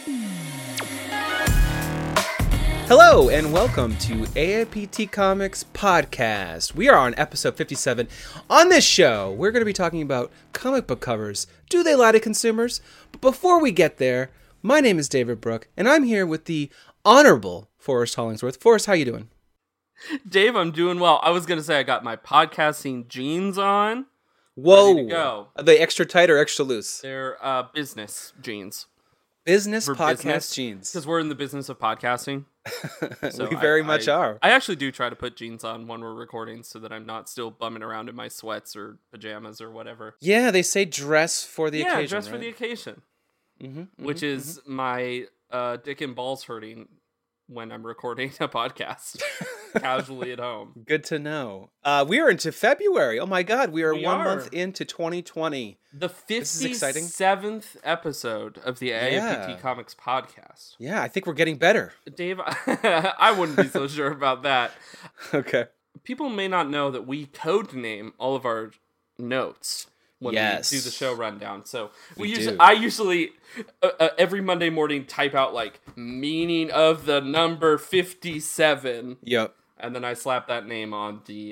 Hello and welcome to AIPT Comics Podcast. We are on episode 57. On this show, we're going to be talking about comic book covers. Do they lie to consumers? But before we get there, my name is David Brooke, and I'm here with the Honorable Forrest Hollingsworth. Forrest, how you doing? Dave, I'm doing well. I was going to say I got my podcasting jeans on. Whoa. Ready to go. Are they extra tight or extra loose? They're business jeans. Business For podcast business, jeans. Because we're in the business of podcasting. So we very much are. I actually do try to put jeans on when we're recording so that I'm not still bumming around in my sweats or pajamas or whatever. Yeah, they say dress for the occasion. Yeah, dress right? for the occasion. Mm-hmm, Which is my dick and balls hurting when I'm recording a podcast casually at home. Good to know. We are into February. Oh my God, we are 1 month into 2020. The This is exciting. 57th episode of the AIPT Comics Podcast. Yeah, I think we're getting better. Dave, I wouldn't be so sure about that. Okay. People may not know that we code name all of our notes when we do the show rundown. So I usually every Monday morning type out like meaning of the number 57. Yep. And then I slap that name on the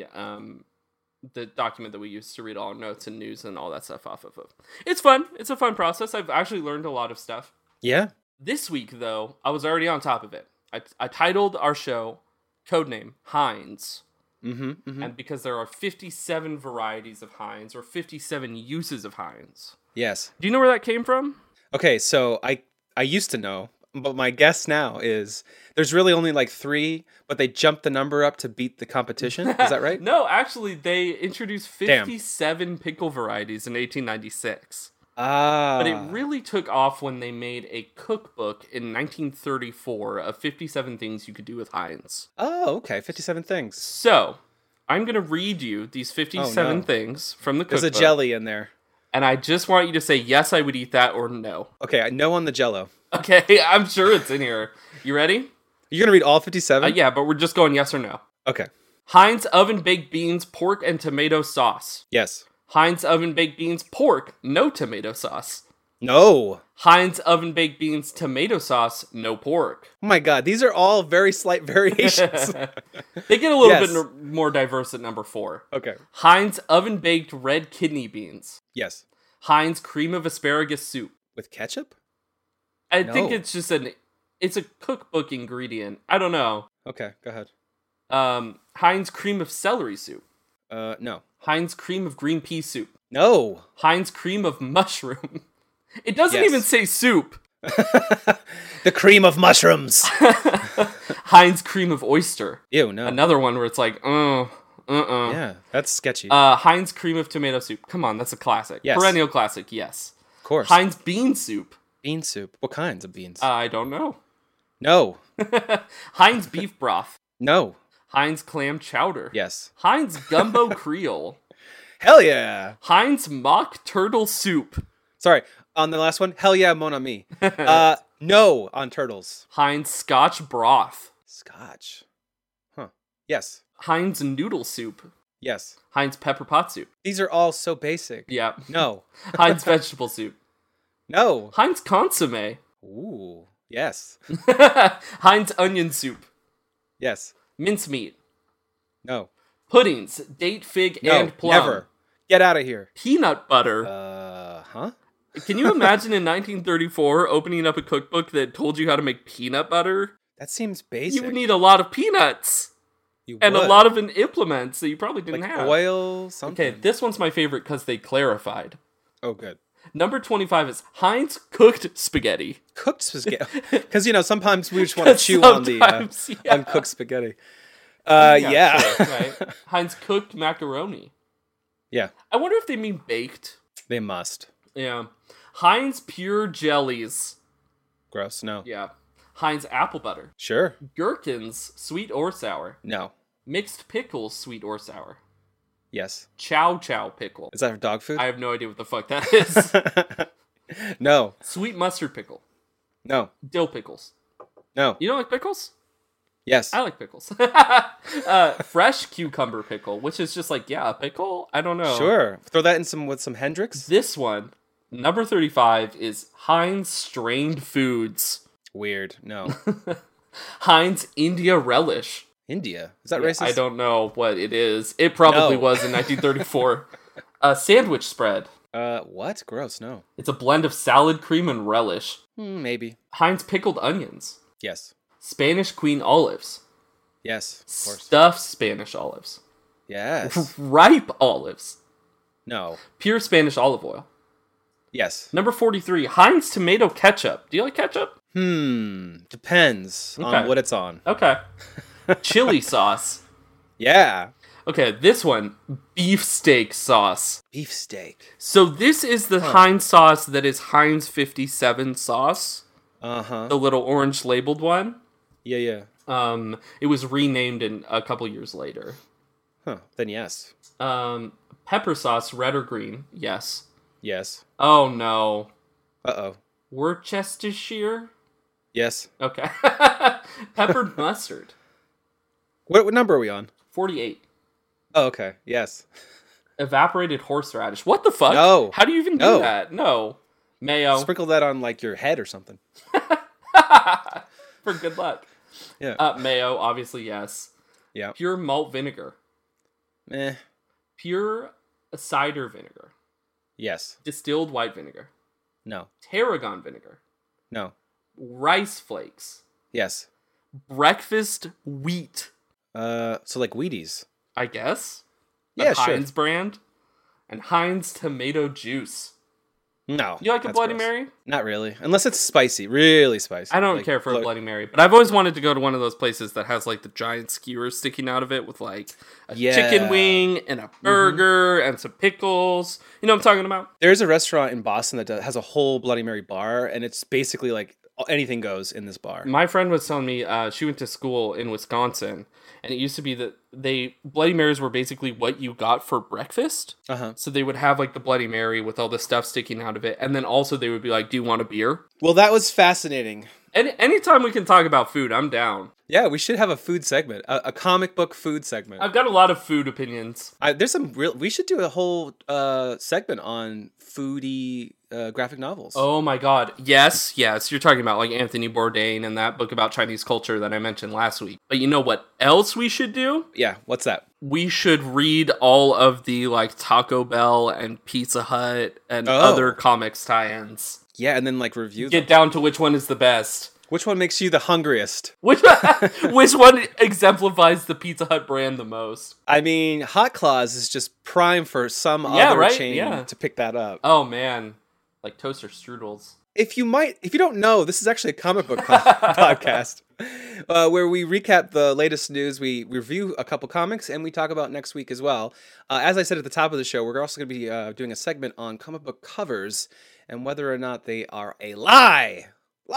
document that we use to read all our notes and news and all that stuff off of. It's fun. It's a fun process. I've actually learned a lot of stuff. Yeah. This week, though, I was already on top of it. I titled our show Codename Heinz. Mm-hmm. And because there are 57 varieties of Heinz, or 57 uses of Heinz. Yes. Do you know where that came from? Okay, so I used to know, but my guess now is there's really only like 3, but they jumped the number up to beat the competition. Is that right? No, actually, they introduced 57 pickle varieties in 1896. Ah. But it really took off when they made a cookbook in 1934 of 57 things you could do with Heinz. Oh, okay. 57 things. So, I'm going to read you these 57 things from the cookbook. There's a jelly in there. And I just want you to say, yes, I would eat that, or no. Okay, no on the Jell-O. Okay, I'm sure it's in here. You ready? You're going to read all 57? Yeah, but we're just going yes or no. Okay. Heinz oven-baked beans, pork, and tomato sauce. Yes. Heinz oven-baked beans, pork, no tomato sauce. No. Heinz oven-baked beans, tomato sauce, no pork. Oh my God, these are all very slight variations. They get a little bit more diverse at number 4. Okay. Heinz oven-baked red kidney beans. Yes. Heinz cream of asparagus soup. With ketchup? I think it's just it's a cookbook ingredient. I don't know. Okay, go ahead. Heinz cream of celery soup. No. Heinz cream of green pea soup. No. Heinz cream of mushroom. It doesn't even say soup. The cream of mushrooms. Heinz cream of oyster. Ew, no. Another one where it's like, Yeah, that's sketchy. Heinz cream of tomato soup. Come on, that's a classic. Yes. Perennial classic, yes. Of course. Heinz bean soup. Bean soup. What kinds of beans? I don't know. No. Heinz beef broth. No. Heinz clam chowder. Yes. Heinz gumbo Creole. Hell yeah. Heinz mock turtle soup. Sorry, on the last one, hell yeah, mon ami. No on turtles. Heinz scotch broth. Scotch. Huh. Yes. Heinz noodle soup. Yes. Heinz pepper pot soup. These are all so basic. Yeah. No. Heinz vegetable soup. No. Heinz consomme. Ooh. Yes. Heinz onion soup. Yes. Mincemeat. No. Puddings. Date, fig, No. and plum. Never. Get out of here. Peanut butter. Huh? Can you imagine in 1934 opening up a cookbook that told you how to make peanut butter? That seems basic. You would need a lot of peanuts. You and would. a lot of implements that you probably didn't like have. Oil, something. Okay, this one's my favorite because they clarified. Oh, good. Number 25 is Heinz cooked spaghetti. Cooked spaghetti. Because, sometimes we just want to chew on the uncooked spaghetti. Yeah. Sure, right. Heinz cooked macaroni. Yeah. I wonder if they mean baked. They must. Yeah. Heinz pure jellies. Gross. No. Yeah. Heinz apple butter. Sure. Gherkins, sweet or sour. No. Mixed pickles, sweet or sour. Yes. Chow chow pickle. Is that for dog food? I have no idea what the fuck that is. No. Sweet mustard pickle. No. Dill pickles. No. You don't like pickles? Yes. I like pickles. Fresh cucumber pickle, which is just like, a pickle? I don't know. Sure. Throw that in with some Hendrix. This one, number 35, is Heinz strained foods. Weird. No. Heinz India Relish. India? Is that racist? I don't know what it is. It probably was in 1934. Sandwich spread. What? Gross, no. It's a blend of salad cream and relish. Maybe. Heinz pickled onions. Yes. Spanish Queen olives. Yes, of course. Stuffed Spanish olives. Yes. Ripe olives. No. Pure Spanish olive oil. Yes. Number 43, Heinz tomato ketchup. Do you like ketchup? Depends on what it's on. Okay. Chili sauce. Yeah. Okay, this one, beefsteak sauce. Beefsteak. So this is the Heinz sauce that is Heinz 57 sauce. Uh-huh. The little orange labeled one. Yeah. It was renamed a couple years later. Huh. Then yes. Pepper sauce, red or green? Yes. Yes. Oh no. Uh-oh. Worcestershire? Yes. Okay. Peppered mustard. What number are we on? 48. Oh, okay. Yes. Evaporated horseradish. What the fuck? No. How do you even do that? No. Mayo. Sprinkle that on, like, your head or something. For good luck. Yeah. Mayo, obviously, yes. Yeah. Pure malt vinegar. Pure cider vinegar. Yes. Distilled white vinegar. No. Tarragon vinegar. No. Rice flakes. Yes. Breakfast wheat. So like Wheaties. I guess. Yeah, Heinz brand. And Heinz tomato juice. No. You like a Bloody Mary? Not really. Unless it's spicy. Really spicy. I don't care for a Bloody Mary. But I've always wanted to go to one of those places that has like the giant skewers sticking out of it with like a chicken wing and a burger and some pickles. You know what I'm talking about? There's a restaurant in Boston that has a whole Bloody Mary bar. And it's basically like anything goes in this bar. My friend was telling me she went to school in Wisconsin. And it used to be that Bloody Marys were basically what you got for breakfast. Uh-huh. So they would have like the Bloody Mary with all the stuff sticking out of it. And then also they would be like, do you want a beer? Well, that was fascinating. Anytime we can talk about food, I'm down. Yeah, we should have a food segment, a comic book food segment. I've got a lot of food opinions. There's some we should do a whole segment on foodie graphic novels. Oh my god. Yes. You're talking about like Anthony Bourdain and that book about Chinese culture that I mentioned last week. But you know what else we should do? Yeah, what's that? We should read all of the like Taco Bell and Pizza Hut and other comics tie-ins. Yeah, and then like review Get down to which one is the best. Which one makes you the hungriest? Which one exemplifies the Pizza Hut brand the most? I mean, Hot Claws is just prime for some other chain to pick that up. Oh man, like toaster strudels. If you don't know, this is actually a comic book podcast where we recap the latest news. We review a couple comics and we talk about next week as well. As I said at the top of the show, we're also going to be doing a segment on comic book covers and whether or not they are a liar.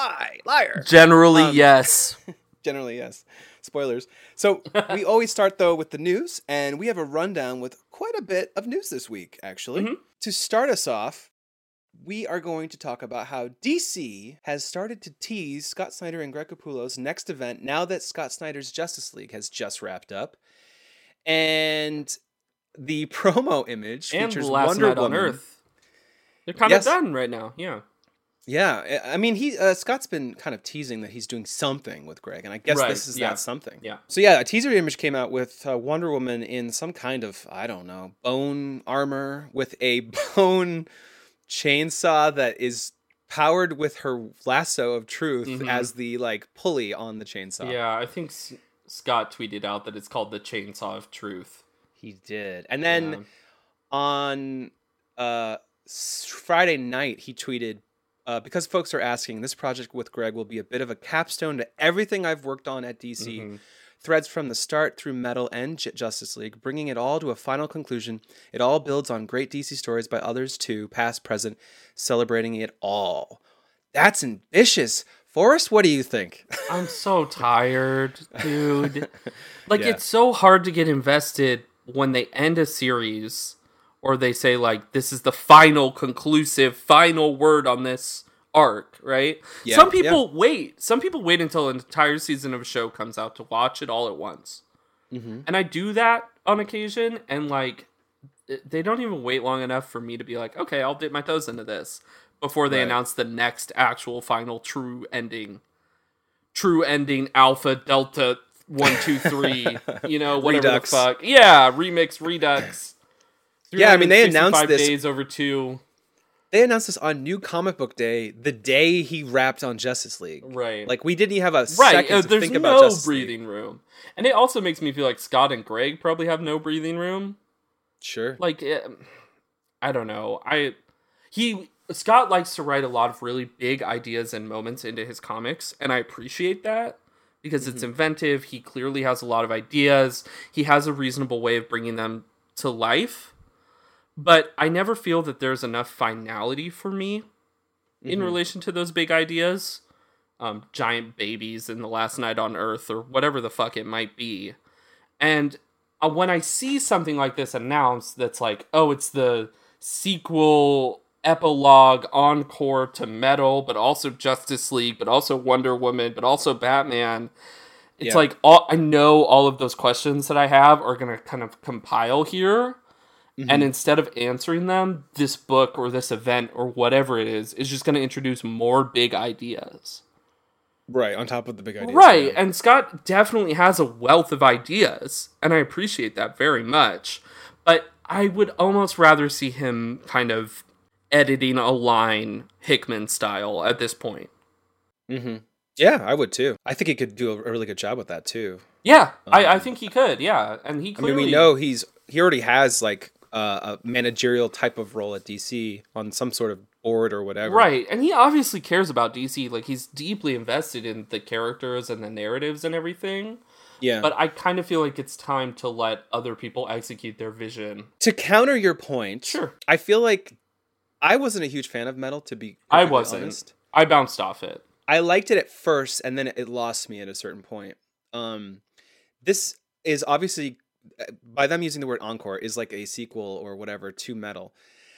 Generally, yes. Generally, yes. Spoilers. So we always start, though, with the news, and we have a rundown with quite a bit of news this week, actually. Mm-hmm. To start us off, we are going to talk about how DC has started to tease Scott Snyder and Greg Capullo's next event now that Scott Snyder's Justice League has just wrapped up. And the promo image features Wonder Woman. On Earth. They're kind of done right now, yeah. Yeah, I mean, Scott's been kind of teasing that he's doing something with Greg, and I guess this is that something. Yeah. So yeah, a teaser image came out with Wonder Woman in some kind of, I don't know, bone armor with a bone chainsaw that is powered with her lasso of truth as the like pulley on the chainsaw. Yeah, I think Scott tweeted out that it's called the Chainsaw of Truth. He did, and then on Friday night he tweeted. Because folks are asking, this project with Greg will be a bit of a capstone to everything I've worked on at DC. Mm-hmm. Threads from the start through Metal and Justice League, bringing it all to a final conclusion. It all builds on great DC stories by others too, past, present, celebrating it all. That's ambitious. Forrest, what do you think? I'm so tired, dude. It's so hard to get invested when they end a series... Or they say, like, this is the final, conclusive, final word on this arc, right? Yeah, Some people wait. Some people wait until an entire season of a show comes out to watch it all at once. Mm-hmm. And I do that on occasion, and, like, they don't even wait long enough for me to be like, okay, I'll dip my toes into this before they announce the next actual, final, true ending true ending Alpha Delta 1 2 3, you know, whatever Redux. the fuck. Yeah, remix Redux. Yeah, I mean, they announced this days over 2. They announced this on New Comic Book Day, the day he wrapped on Justice League. Right. Like, we didn't even have a second to think about Justice League. There's no breathing room. And it also makes me feel like Scott and Greg probably have no breathing room. Sure. Like, I don't know. Scott likes to write a lot of really big ideas and moments into his comics, and I appreciate that because it's inventive. He clearly has a lot of ideas. He has a reasonable way of bringing them to life. But I never feel that there's enough finality for me in relation to those big ideas. Giant babies in The Last Night on Earth or whatever the fuck it might be. And when I see something like this announced that's like, oh, it's the sequel, epilogue, encore to Metal, but also Justice League, but also Wonder Woman, but also Batman. It's like, I know all of those questions that I have are going to kind of compile here. And instead of answering them, this book or this event or whatever it is just going to introduce more big ideas. Right, on top of the big ideas. Right, yeah. And Scott definitely has a wealth of ideas, and I appreciate that very much. But I would almost rather see him kind of editing a line Hickman style at this point. Yeah, I would too. I think he could do a really good job with that too. Yeah, I think he could, yeah. And he clearly... I mean, we know he already has like a managerial type of role at DC on some sort of board or whatever. Right, and he obviously cares about DC. Like, he's deeply invested in the characters and the narratives and everything. Yeah. But I kind of feel like it's time to let other people execute their vision. To counter your point, sure. I feel like I wasn't a huge fan of Metal, to be I wasn't. honest. I bounced off it. I liked it at first, and then it lost me at a certain point. This is obviously, by them using the word encore, is like a sequel or whatever to Metal.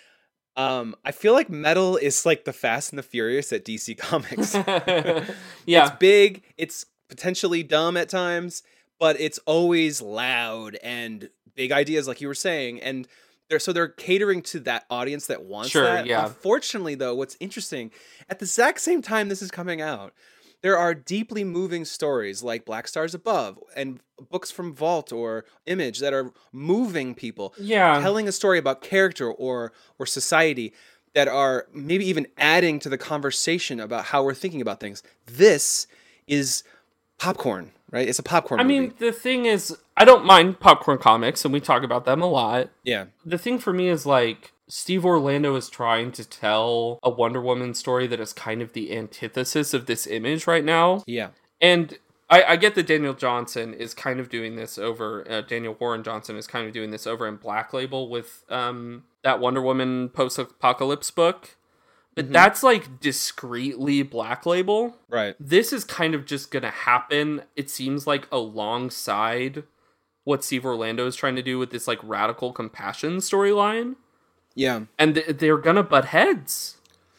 I feel like Metal is like the Fast and the Furious at DC Comics. Yeah. It's big, it's potentially dumb at times, but it's always loud and big ideas, like you were saying, and they're catering to that audience that wants that. Yeah. Unfortunately, though, what's interesting, at the exact same time this is coming out, there are deeply moving stories like Black Stars Above and books from Vault or Image that are moving people, telling a story about character or society that are maybe even adding to the conversation about how we're thinking about things. This is popcorn, right? It's a popcorn movie. I mean, the thing is, I don't mind popcorn comics, and we talk about them a lot. Yeah. The thing for me is, like, Steve Orlando is trying to tell a Wonder Woman story that is kind of the antithesis of this Image right now. Yeah. And I get that Daniel Johnson is kind of doing this over, Daniel Warren Johnson is kind of doing this over in Black Label with that Wonder Woman post-apocalypse book. But that's like discreetly Black Label. Right. This is kind of just going to happen, it seems like, alongside what Steve Orlando is trying to do with this like radical compassion storyline. Yeah. And they're going to butt heads.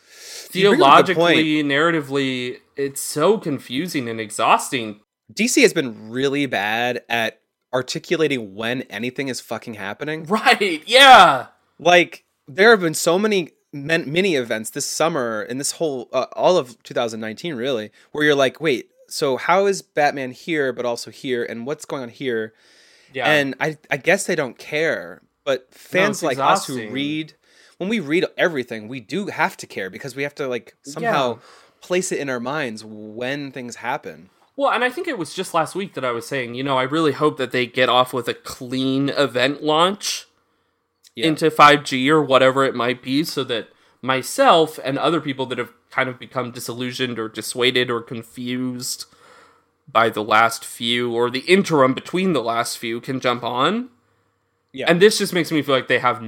Theologically, narratively, it's so confusing and exhausting. DC has been really bad at articulating when anything is fucking happening. Right, yeah. Like, there have been so many mini events this summer and this whole, all of 2019 really, where you're like, wait, so how is Batman here, but also here, and what's going on here? Yeah. And I guess they don't care, but fans like us who read, when we read everything, we do have to care because we have to like somehow place it in our minds when things happen. Well, and I think it was just last week that I was saying, you know, I really hope that they get off with a clean event launch into 5G or whatever it might be, so that myself and other people that have kind of become disillusioned or dissuaded or confused by the last few or the interim between the last few can jump on. Yeah. And this just makes me feel like they have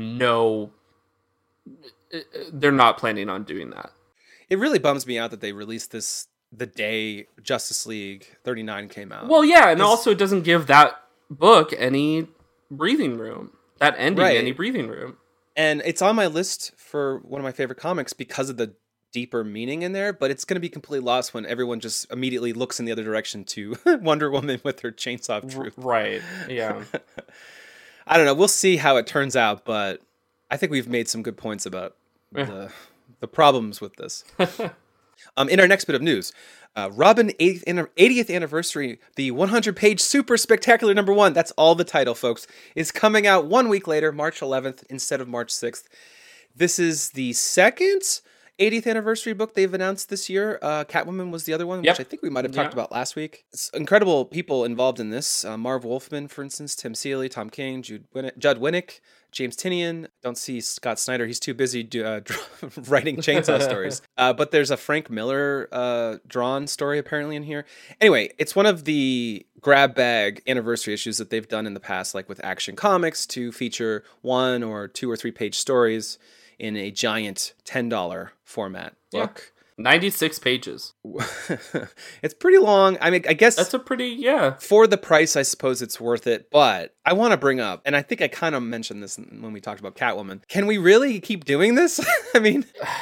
they're not planning on doing that. It really bums me out that they released this the day Justice League 39 came out. Well, yeah, and also it doesn't give that book any breathing room. That ending any breathing room. And it's on my list for one of my favorite comics because of the deeper meaning in there, but it's going to be completely lost when everyone just immediately looks in the other direction to Wonder Woman with her chainsaw of truth. Right, yeah. I don't know. We'll see how it turns out, but I think we've made some good points about the problems with this. In our next bit of news, Robin 80th anniversary, the 100-page super spectacular #1. That's all the title, folks. Is coming out 1 week later, March 11th instead of March 6th. This is the second 80th anniversary book they've announced this year. Catwoman was the other one, which I think we might have talked about last week. It's incredible people involved in this. Marv Wolfman, for instance, Tim Seeley, Tom King, Judd Winnick, James Tynion. Don't see Scott Snyder. He's too busy writing Chainsaw stories. But there's a Frank Miller drawn story apparently in here. Anyway, it's one of the grab bag anniversary issues that they've done in the past, like with Action Comics, to feature 1 or 2 or 3 page stories in a giant $10 format book. 96 pages. It's pretty long. I mean, I guess that's a pretty, for the price, I suppose it's worth it. But I want to bring up, and I think I kind of mentioned this when we talked about Catwoman. Can we really keep doing this? I mean,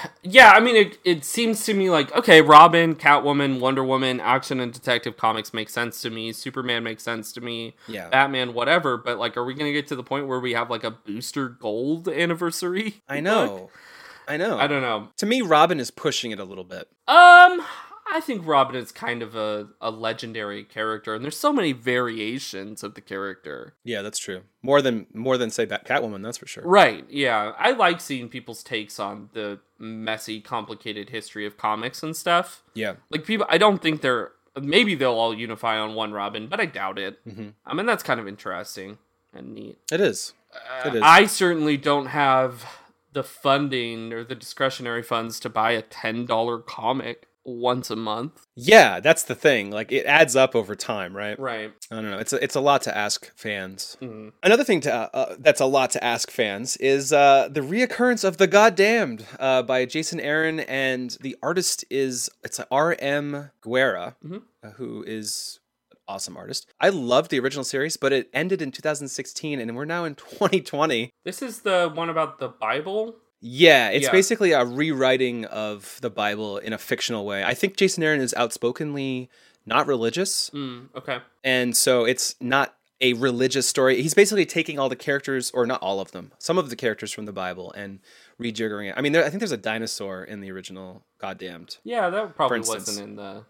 it seems to me like, okay, Robin, Catwoman, Wonder Woman, action and detective comics make sense to me. Superman makes sense to me. Yeah. Batman, whatever. But like, are we going to get to the point where we have like a Booster Gold anniversary? I know. Book? I don't know. To me, Robin is pushing it a little bit. I think Robin is kind of a legendary character, and there's so many variations of the character. Yeah, that's true. More than say Catwoman, that's for sure. Right, yeah. I like seeing people's takes on the messy, complicated history of comics and stuff. Yeah. Like, people, I don't think maybe they'll all unify on one Robin, but I doubt it. Mm-hmm. I mean, that's kind of interesting and neat. It is. I certainly don't have the funding or the discretionary funds to buy a $10 comic once a month. Yeah, that's the thing. Like, it adds up over time, right? Right. I don't know. It's a lot to ask fans. Mm-hmm. Another thing that's a lot to ask fans is the reoccurrence of The Goddamned by Jason Aaron, and the artist it's R.M. Guerra, who is awesome artist. I loved the original series, but it ended in 2016 and we're now in 2020. This is the one about the Bible? Yeah, it's basically a rewriting of the Bible in a fictional way. I think Jason Aaron is outspokenly not religious. Okay. And so it's not a religious story. He's basically taking all the characters, or not all of them, some of the characters from the Bible and rejiggering it. I mean, I think there's a dinosaur in the original Goddamned. Yeah, that probably wasn't in the...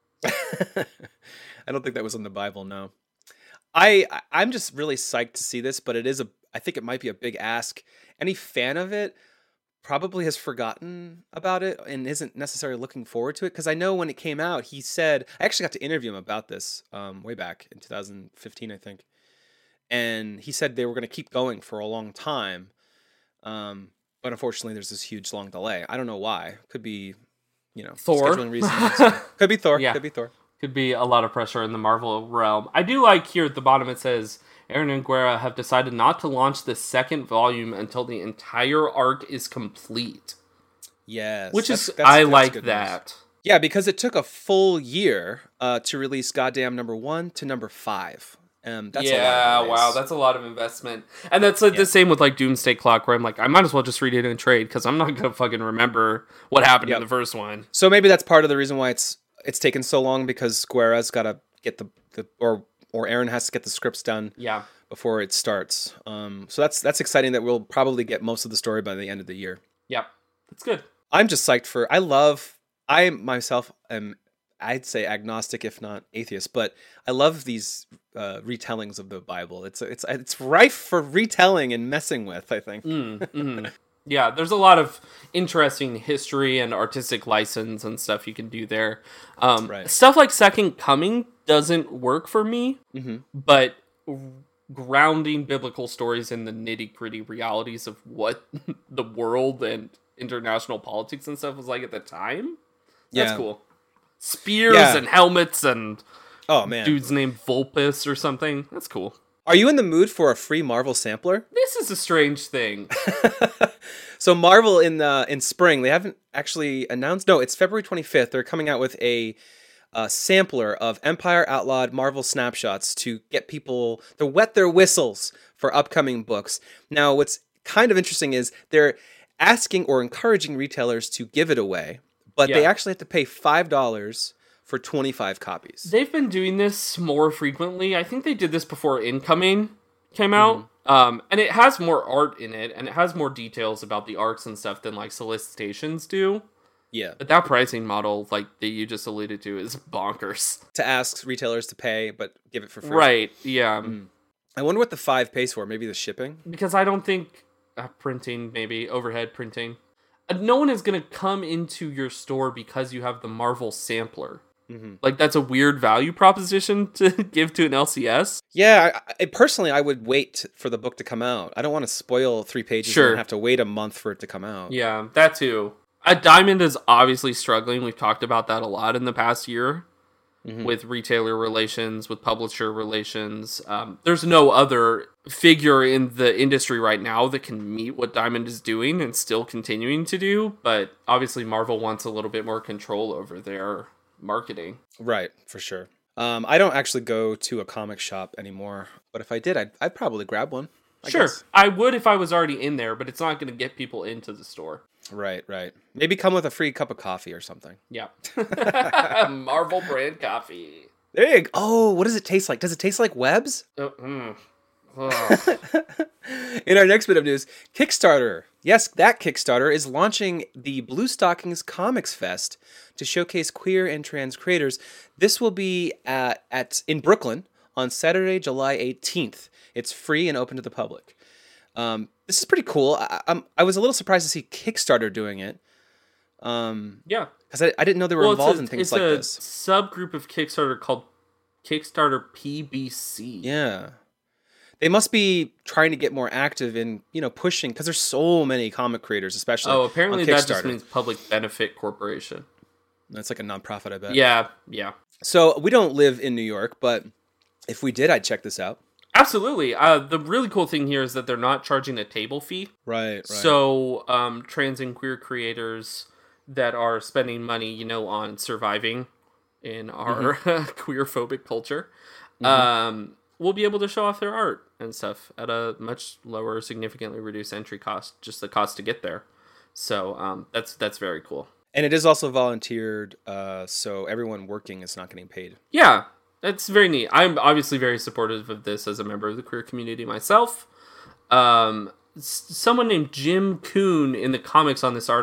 I don't think that was in the Bible, no. I'm just really psyched to see this, but I think it might be a big ask. Any fan of it probably has forgotten about it and isn't necessarily looking forward to it, because I know when it came out, he said, I actually got to interview him about this way back in 2015, I think. And he said they were going to keep going for a long time. But unfortunately, there's this huge long delay. I don't know why. Could be, Thor. Scheduling reasons. Could be Thor. Yeah. Could be Thor. Could be a lot of pressure in the Marvel realm. I do like here at the bottom it says, Aaron and Guerra have decided not to launch the second volume until the entire arc is complete. Yes. I like that. News. Yeah, because it took a full year to release Goddamn #1 to 5. That's a lot. Wow, that's a lot of investment. And that's the same with like Doomsday Clock, where I'm like, I might as well just read it in trade, because I'm not going to fucking remember what happened in the first one. So maybe that's part of the reason why it's taken so long, because Guerra's got to get or Aaron has to get the scripts done before it starts. So that's exciting that we'll probably get most of the story by the end of the year. Yep, that's good. I'm just psyched I myself am, I'd say, agnostic if not atheist, but I love these retellings of the Bible. It's rife for retelling and messing with, I think. Yeah, there's a lot of interesting history and artistic license and stuff you can do there. Right. Stuff like Second Coming doesn't work for me, but grounding biblical stories in the nitty-gritty realities of what the world and international politics and stuff was like at the time, that's cool. Spears and helmets and dudes named Vulpus or something. That's cool. Are you in the mood for a free Marvel sampler? This is a strange thing. So Marvel in spring, they haven't actually announced. No, it's February 25th. They're coming out with a sampler of Empire Outlawed Marvel snapshots to get people to wet their whistles for upcoming books. Now, what's kind of interesting is they're asking or encouraging retailers to give it away, but they actually have to pay $5 for 25 copies. They've been doing this more frequently. I think they did this before Incoming came out. And it has more art in it, and it has more details about the arcs and stuff than like solicitations do. Yeah. But that pricing model, like that you just alluded to, is bonkers. To ask retailers to pay, but give it for free. Right, yeah. I wonder what the 5 pays for. Maybe the shipping? Because I don't think printing, maybe overhead printing. No one is going to come into your store because you have the Marvel sampler. Mm-hmm. Like, that's a weird value proposition to give to an LCS. Yeah, personally, I would wait for the book to come out. I don't want to spoil 3 pages and have to wait a month for it to come out. Yeah, that too. Diamond is obviously struggling. We've talked about that a lot in the past year. With retailer relations, with publisher relations. There's no other figure in the industry right now that can meet what Diamond is doing and still continuing to do. But obviously Marvel wants a little bit more control over their marketing. Right, for sure. I don't actually go to a comic shop anymore. But if I did, I'd probably grab one. I guess. I would if I was already in there, but it's not going to get people into the store. Right. Maybe come with a free cup of coffee or something. Yeah. Marvel brand coffee. There you go. Oh, what does it taste like? Does it taste like webs? In our next bit of news, Kickstarter. Yes, that Kickstarter is launching the Blue Stockings Comics Fest to showcase queer and trans creators. This will be in Brooklyn on Saturday, July 18th. It's free and open to the public. This is pretty cool. I was a little surprised to see Kickstarter doing it. Yeah. Because I didn't know they were involved in things like this. It's a subgroup of Kickstarter called Kickstarter PBC. Yeah. They must be trying to get more active in, pushing, because there's so many comic creators, especially on Kickstarter. Apparently that just means Public Benefit Corporation. That's like a nonprofit, I bet. Yeah. So we don't live in New York, but if we did, I'd check this out. Absolutely. The really cool thing here is that they're not charging a table fee. Right. So trans and queer creators that are spending money, on surviving in our queer-phobic culture will be able to show off their art and stuff at a much lower, significantly reduced entry cost, just the cost to get there. So that's very cool. And it is also volunteered, so everyone working is not getting paid. Yeah. It's very neat. I'm obviously very supportive of this as a member of the queer community myself. Someone named Jim Kuhn in the comments on this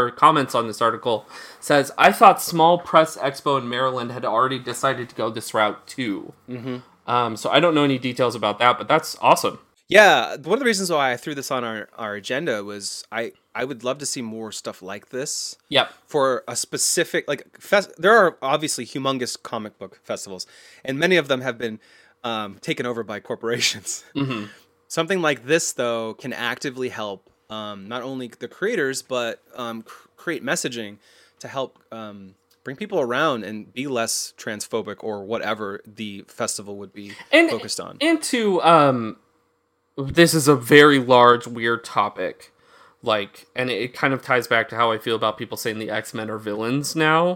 article says, "I thought Small Press Expo in Maryland had already decided to go this route too." So I don't know any details about that, but that's awesome. Yeah, one of the reasons why I threw this on our agenda was I would love to see more stuff like this. Yep. For a specific, there are obviously humongous comic book festivals, and many of them have been taken over by corporations. Something like this, though, can actively help not only the creators, but create messaging to help bring people around and be less transphobic or whatever the festival would be focused on. And to... this is a very large, weird topic. And it kind of ties back to how I feel about people saying the X-Men are villains now.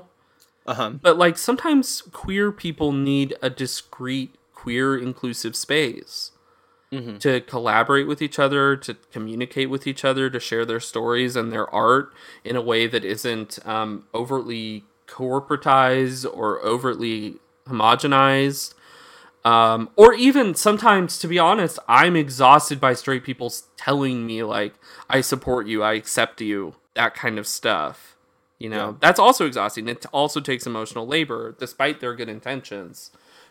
But, sometimes queer people need a discrete, queer, inclusive space to collaborate with each other, to communicate with each other, to share their stories and their art in a way that isn't overtly corporatized or overtly homogenized. Or even sometimes, to be honest, I'm exhausted by straight people telling me, I support you, I accept you, that kind of stuff. That's also exhausting. It also takes emotional labor, despite their good intentions.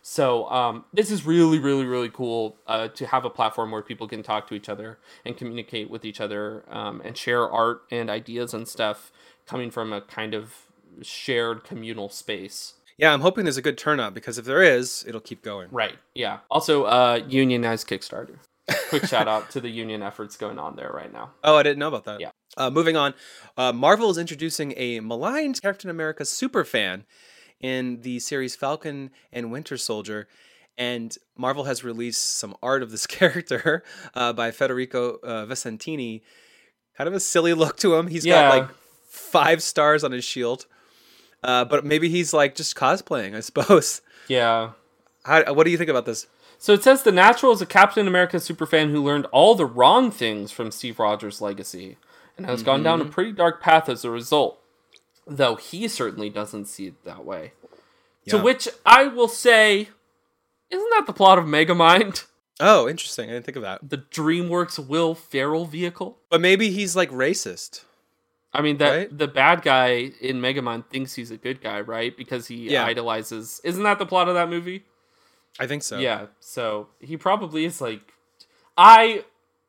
So this is really, really, really cool to have a platform where people can talk to each other and communicate with each other and share art and ideas and stuff coming from a kind of shared communal space. Yeah, I'm hoping there's a good turnout, because if there is, it'll keep going. Right, yeah. Also, unionized Kickstarter. Quick shout out to the union efforts going on there right now. Oh, I didn't know about that. Yeah. Moving on, Marvel is introducing a maligned Captain America superfan in the series Falcon and Winter Soldier, and Marvel has released some art of this character by Federico Vicentini. Kind of a silly look to him. He's got 5 stars on his shield. But maybe he's just cosplaying, I suppose. Yeah. What do you think about this? So it says the Natural is a Captain America superfan who learned all the wrong things from Steve Rogers' legacy and has gone down a pretty dark path as a result, though he certainly doesn't see it that way. Yeah. To which I will say, isn't that the plot of Megamind? Oh, interesting. I didn't think of that. The DreamWorks Will Ferrell vehicle? But maybe he's racist. I mean, the bad guy in Megamind thinks he's a good guy, right? Because he idolizes... Isn't that the plot of that movie? I think so. Yeah, so he probably is like... I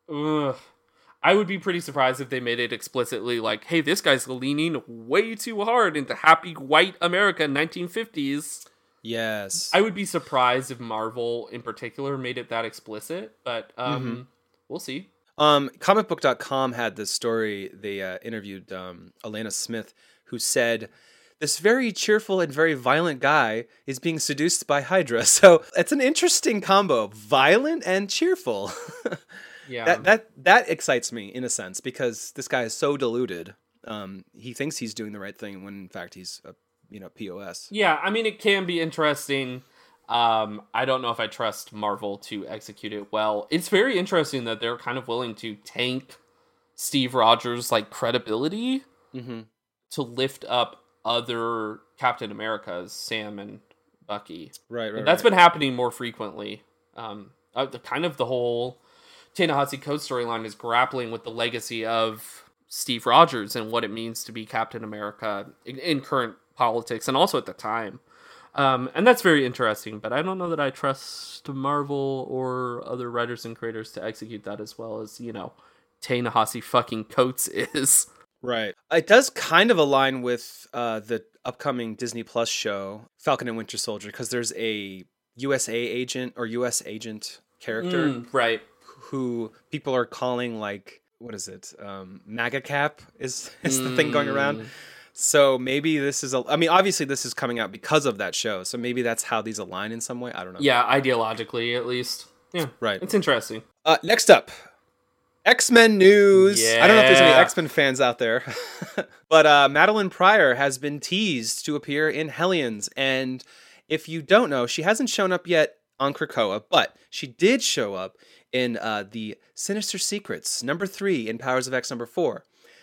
would be pretty surprised if they made it explicitly like, hey, this guy's leaning way too hard into happy white America in 1950s. Yes. I would be surprised if Marvel in particular made it that explicit, but we'll see. Comicbook.com had this story. They interviewed Alana Smith, who said, this very cheerful and very violent guy is being seduced by Hydra. So it's an interesting combo, violent and cheerful. Yeah, that excites me in a sense, because this guy is so deluded. He thinks he's doing the right thing when in fact he's a POS. Yeah, I mean, it can be interesting. I don't know if I trust Marvel to execute it well. It's very interesting that they're kind of willing to tank Steve Rogers' like credibility to lift up other Captain Americas, Sam and Bucky. Right. That's been happening more frequently. Kind of the whole Ta-Nehisi Coates storyline is grappling with the legacy of Steve Rogers and what it means to be Captain America in current politics and also at the time. And that's very interesting, but I don't know that I trust Marvel or other writers and creators to execute that as well as, Ta-Nehisi fucking Coates is. Right. It does kind of align with the upcoming Disney Plus show, Falcon and Winter Soldier, because there's a USA agent or US agent character. Right. Who people are calling, like, what is it? MAGA Cap is the thing going around. So maybe this is obviously this is coming out because of that show. So maybe that's how these align in some way. I don't know. Yeah, ideologically, at least. Yeah. Right. It's interesting. Next up, X-Men news. Yeah. I don't know if there's any X-Men fans out there. But Madeline Pryor has been teased to appear in Hellions. And if you don't know, she hasn't shown up yet on Krakoa, but she did show up in the Sinister Secrets, number 3 in Powers of X number 4.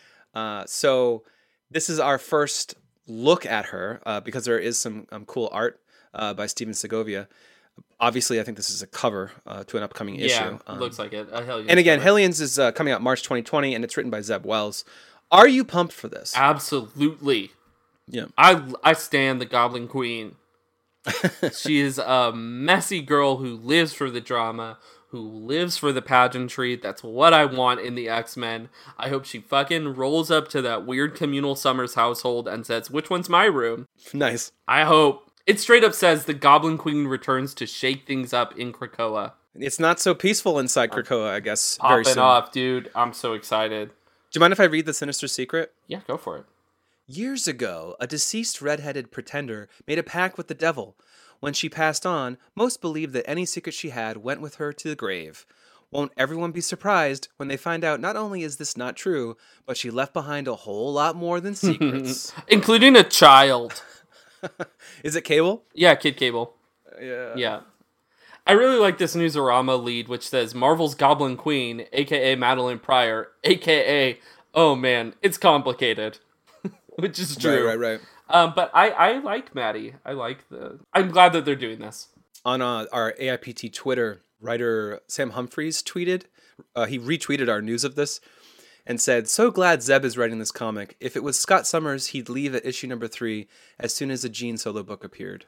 So this is our first look at her, because there is some cool art by Steven Segovia. Obviously, I think this is a cover to an upcoming issue. Yeah, looks like it. And again, Hellions is coming out March 2020, and it's written by Zeb Wells. Are you pumped for this? Absolutely. Yeah. I stand the Goblin Queen. She is a messy girl who lives for the drama, who lives for the pageantry. That's what I want in the X-Men. I hope she fucking rolls up to that weird communal Summers household and says, which one's my room? Nice. I hope. It straight up says the Goblin Queen returns to shake things up in Krakoa. It's not so peaceful inside Krakoa, I guess. Popping off, dude. I'm so excited. Do you mind if I read the Sinister Secret? Yeah, go for it. Years ago, a deceased red-headed pretender made a pact with the devil. When she passed on, most believed that any secret she had went with her to the grave. Won't everyone be surprised when they find out not only is this not true, but she left behind a whole lot more than secrets. Including a child. Is it Cable? Yeah, Kid Cable. Yeah. I really like this Newsarama lead, which says Marvel's Goblin Queen, a.k.a. Madeline Pryor, a.k.a. Oh man, it's complicated. Which is true. Right. But I like Maddie. I'm glad that they're doing this. On our AIPT Twitter, writer Sam Humphries tweeted, he retweeted our news of this and said, so glad Zeb is writing this comic. If it was Scott Summers, he'd leave at issue number 3 as soon as a Jean Solo book appeared.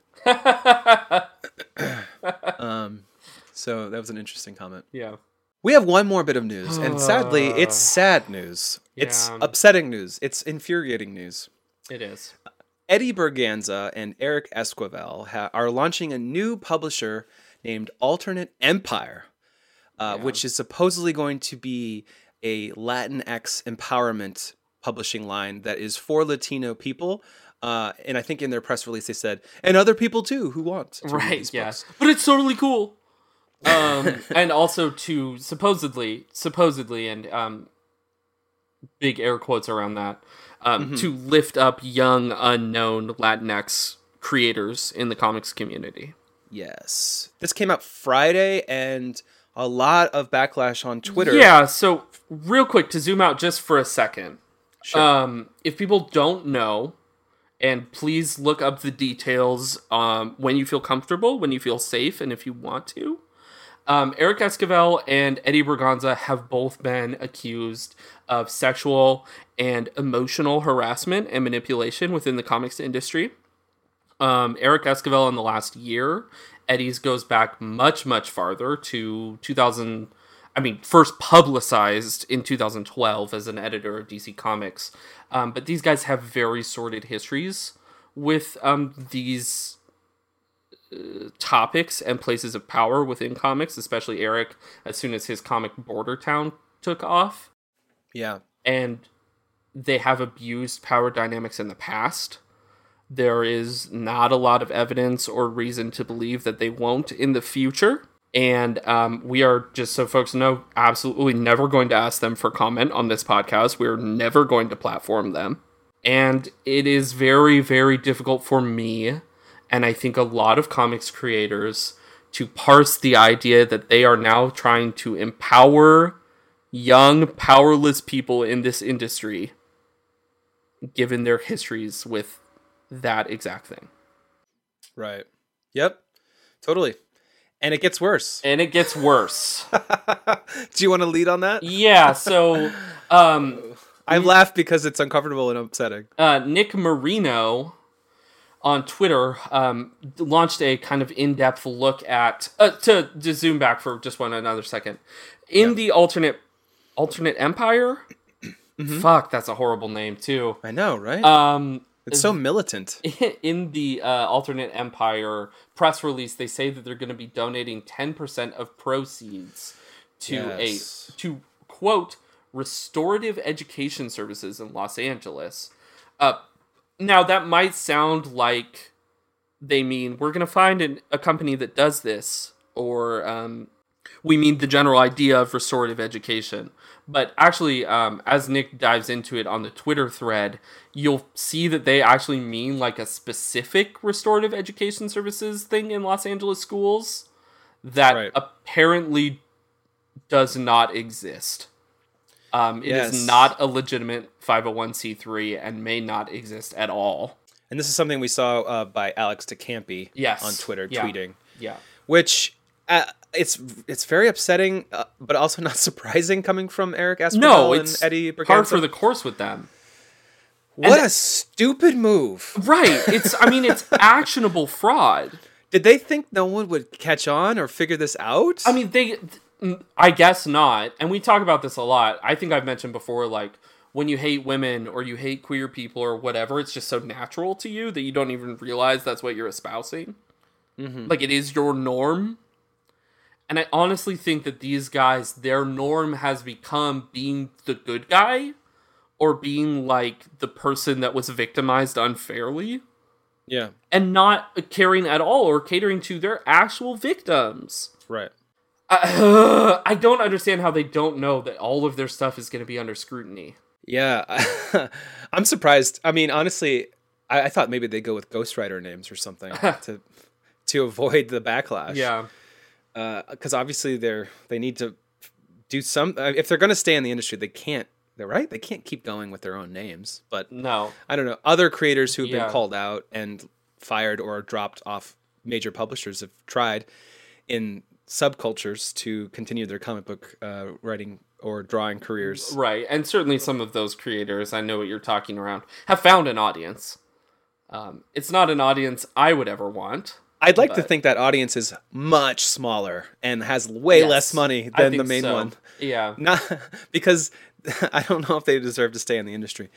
So that was an interesting comment. Yeah. We have one more bit of news, and sadly, it's sad news. It's upsetting news. It's infuriating news. It is. Eddie Berganza and Eric Esquivel are launching a new publisher named Alternate Empire, which is supposedly going to be a Latinx empowerment publishing line that is for Latino people. And I think in their press release they said, and other people too who want to read these books. But it's totally cool. And also to supposedly, and big air quotes around that, to lift up young, unknown Latinx creators in the comics community. Yes. This came out Friday, and a lot of backlash on Twitter. Yeah, so real quick, to zoom out just for a second. Sure. If people don't know, and please look up the details when you feel comfortable, when you feel safe, and if you want to. Eric Esquivel and Eddie Berganza have both been accused of sexual and emotional harassment and manipulation within the comics industry. Eric Esquivel in the last year. Eddie's goes back much, much farther to 2000. First publicized in 2012 as an editor of DC Comics. But these guys have very sordid histories with these topics and places of power within comics, especially Eric, as soon as his comic Border Town took off. Yeah. And they have abused power dynamics in the past. There is not a lot of evidence or reason to believe that they won't in the future. And we are, just so folks know, absolutely never going to ask them for comment on this podcast. We're never going to platform them. And it is very, very difficult for me, and I think a lot of comics creators, to parse the idea that they are now trying to empower young, powerless people in this industry, given their histories with that exact thing. Right. Yep. Totally. And it gets worse. Do you want to lead on that? Yeah, so... I laugh because it's uncomfortable and upsetting. Nick Marino on Twitter launched a kind of in-depth look at... to zoom back for just another second. In the alternate empire... Mm-hmm. Fuck, that's a horrible name, too. I know, right? It's so militant. In the alternate empire press release, they say that they're going to be donating 10% of proceeds to quote, restorative education services in Los Angeles. Now, that might sound like they mean we're going to find a company that does this, or we mean the general idea of restorative education. But actually, as Nick dives into it on the Twitter thread, you'll see that they actually mean like a specific restorative education services thing in Los Angeles schools that apparently does not exist. It is not a legitimate 501c3 and may not exist at all. And this is something we saw by Alex DeCampi on Twitter tweeting. Yeah. Which... it's very upsetting, but also not surprising coming from Eric Esquivel and Eddie Berganza. Par for the course with them. What a stupid move. Right. It's actionable fraud. Did they think no one would catch on or figure this out? I mean, I guess not. And we talk about this a lot. I think I've mentioned before, like, when you hate women or you hate queer people or whatever, it's just so natural to you that you don't even realize that's what you're espousing. Mm-hmm. Like, it is your norm. And I honestly think that these guys, their norm has become being the good guy or being like the person that was victimized unfairly. Yeah. And not caring at all or catering to their actual victims. Right. I don't understand how they don't know that all of their stuff is going to be under scrutiny. Yeah. I'm surprised. I mean, honestly, I thought maybe they'd go with ghostwriter names or something to avoid the backlash. Yeah. Because obviously they need to do some. If they're going to stay in the industry, they can't. They're right. They can't keep going with their own names. But no, I don't know. Other creators who've been called out and fired or dropped off major publishers have tried in subcultures to continue their comic book writing or drawing careers. Right, and certainly some of those creators, I know what you're talking around, have found an audience. It's not an audience I would ever want. I'd like to think that audience is much smaller and has way less money than the main one. Yeah. Not because I don't know if they deserve to stay in the industry.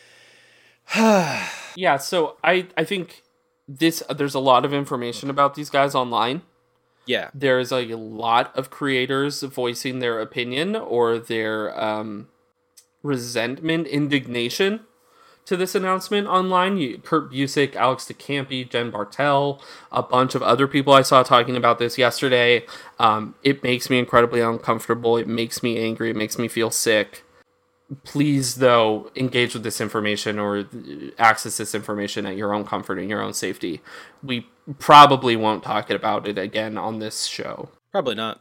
Yeah, so I think there's a lot of information about these guys online. Yeah. There's a lot of creators voicing their opinion or their resentment, indignation to this announcement online. Kurt Busiek, Alex DeCampi, Jen Bartel, a bunch of other people I saw talking about this yesterday. It makes me incredibly uncomfortable. It makes me angry. It makes me feel sick. Please, though, engage with this information or access this information at your own comfort and your own safety. We probably won't talk about it again on this show. Probably not.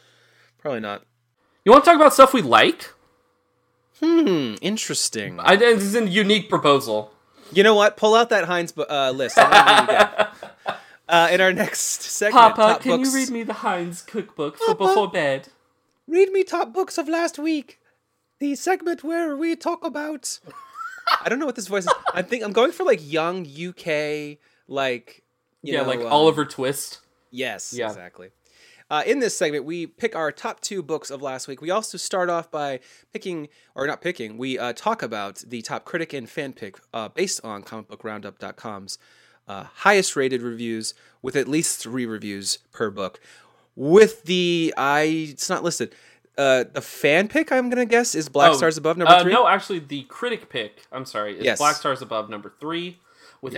You want to talk about stuff we like? Interesting. This is a unique proposal. You know what? Pull out that Heinz list. I'm gonna read it In our next segment, Papa, can you read me the Heinz cookbook for before bed? Read me top books of last week. The segment where we talk about... I don't know what this voice is. I'm going for like young UK, like... like Oliver Twist. Yes, exactly. In this segment, we pick our top 2 books of last week. We also start off by we talk about the top critic and fan pick based on comicbookroundup.com's highest rated reviews with at least 3 reviews per book. With it's not listed. The fan pick, I'm going to guess, is Black Stars Above number 3? No, actually, the critic pick, is Black Stars Above number 3 with a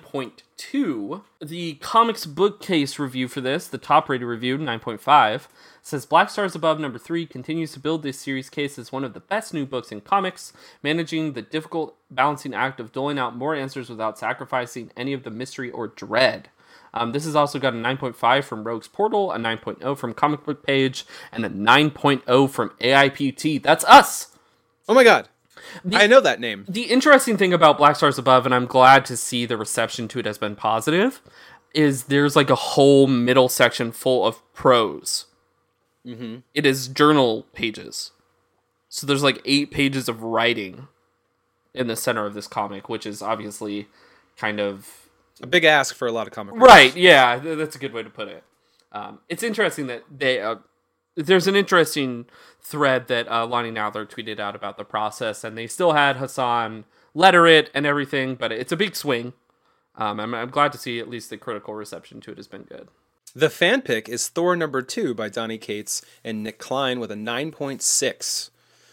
9.2. The Comics Bookcase review for this, the top-rated review, 9.5, says Black Stars Above number 3 continues to build this series case as one of the best new books in comics, managing the difficult balancing act of doling out more answers without sacrificing any of the mystery or dread. This has also got a 9.5 from Rogue's Portal, a 9.0 from Comic Book Page, and a 9.0 from AIPT. That's us! Oh my god. I know that name. The interesting thing about Black Stars Above, and I'm glad to see the reception to it has been positive, is there's like a whole middle section full of prose. Mm-hmm. It is journal pages. So there's like 8 pages of writing in the center of this comic, which is obviously kind of... a big ask for a lot of comic books. Right, yeah, that's a good way to put it. It's interesting that there's an interesting thread that Lonnie Nowler tweeted out about the process, and they still had Hassan letter it and everything, but it's a big swing. I'm glad to see at least the critical reception to it has been good. The fan pick is Thor number 2 by Donny Cates and Nick Klein with a 9.6.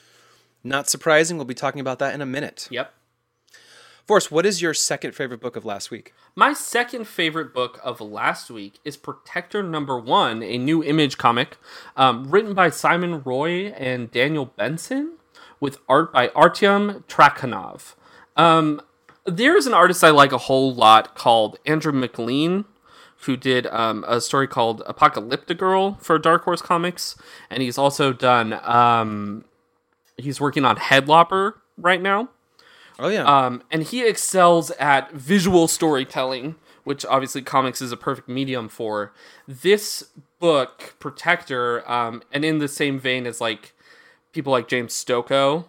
Not surprising, we'll be talking about that in a minute. Yep. Forrest, what is your second favorite book of last week? My second favorite book of last week is Protector number 1, a new Image comic, written by Simon Roy and Daniel Benson, with art by Artyom Trakhanov. There's an artist I like a whole lot called Andrew McLean, who did a story called Apocalyptic Girl for Dark Horse Comics, and he's also done... he's working on Headlopper right now. Oh, yeah. And he excels at visual storytelling, which obviously comics is a perfect medium for. This book, Protector, and in the same vein as like people like James Stokoe,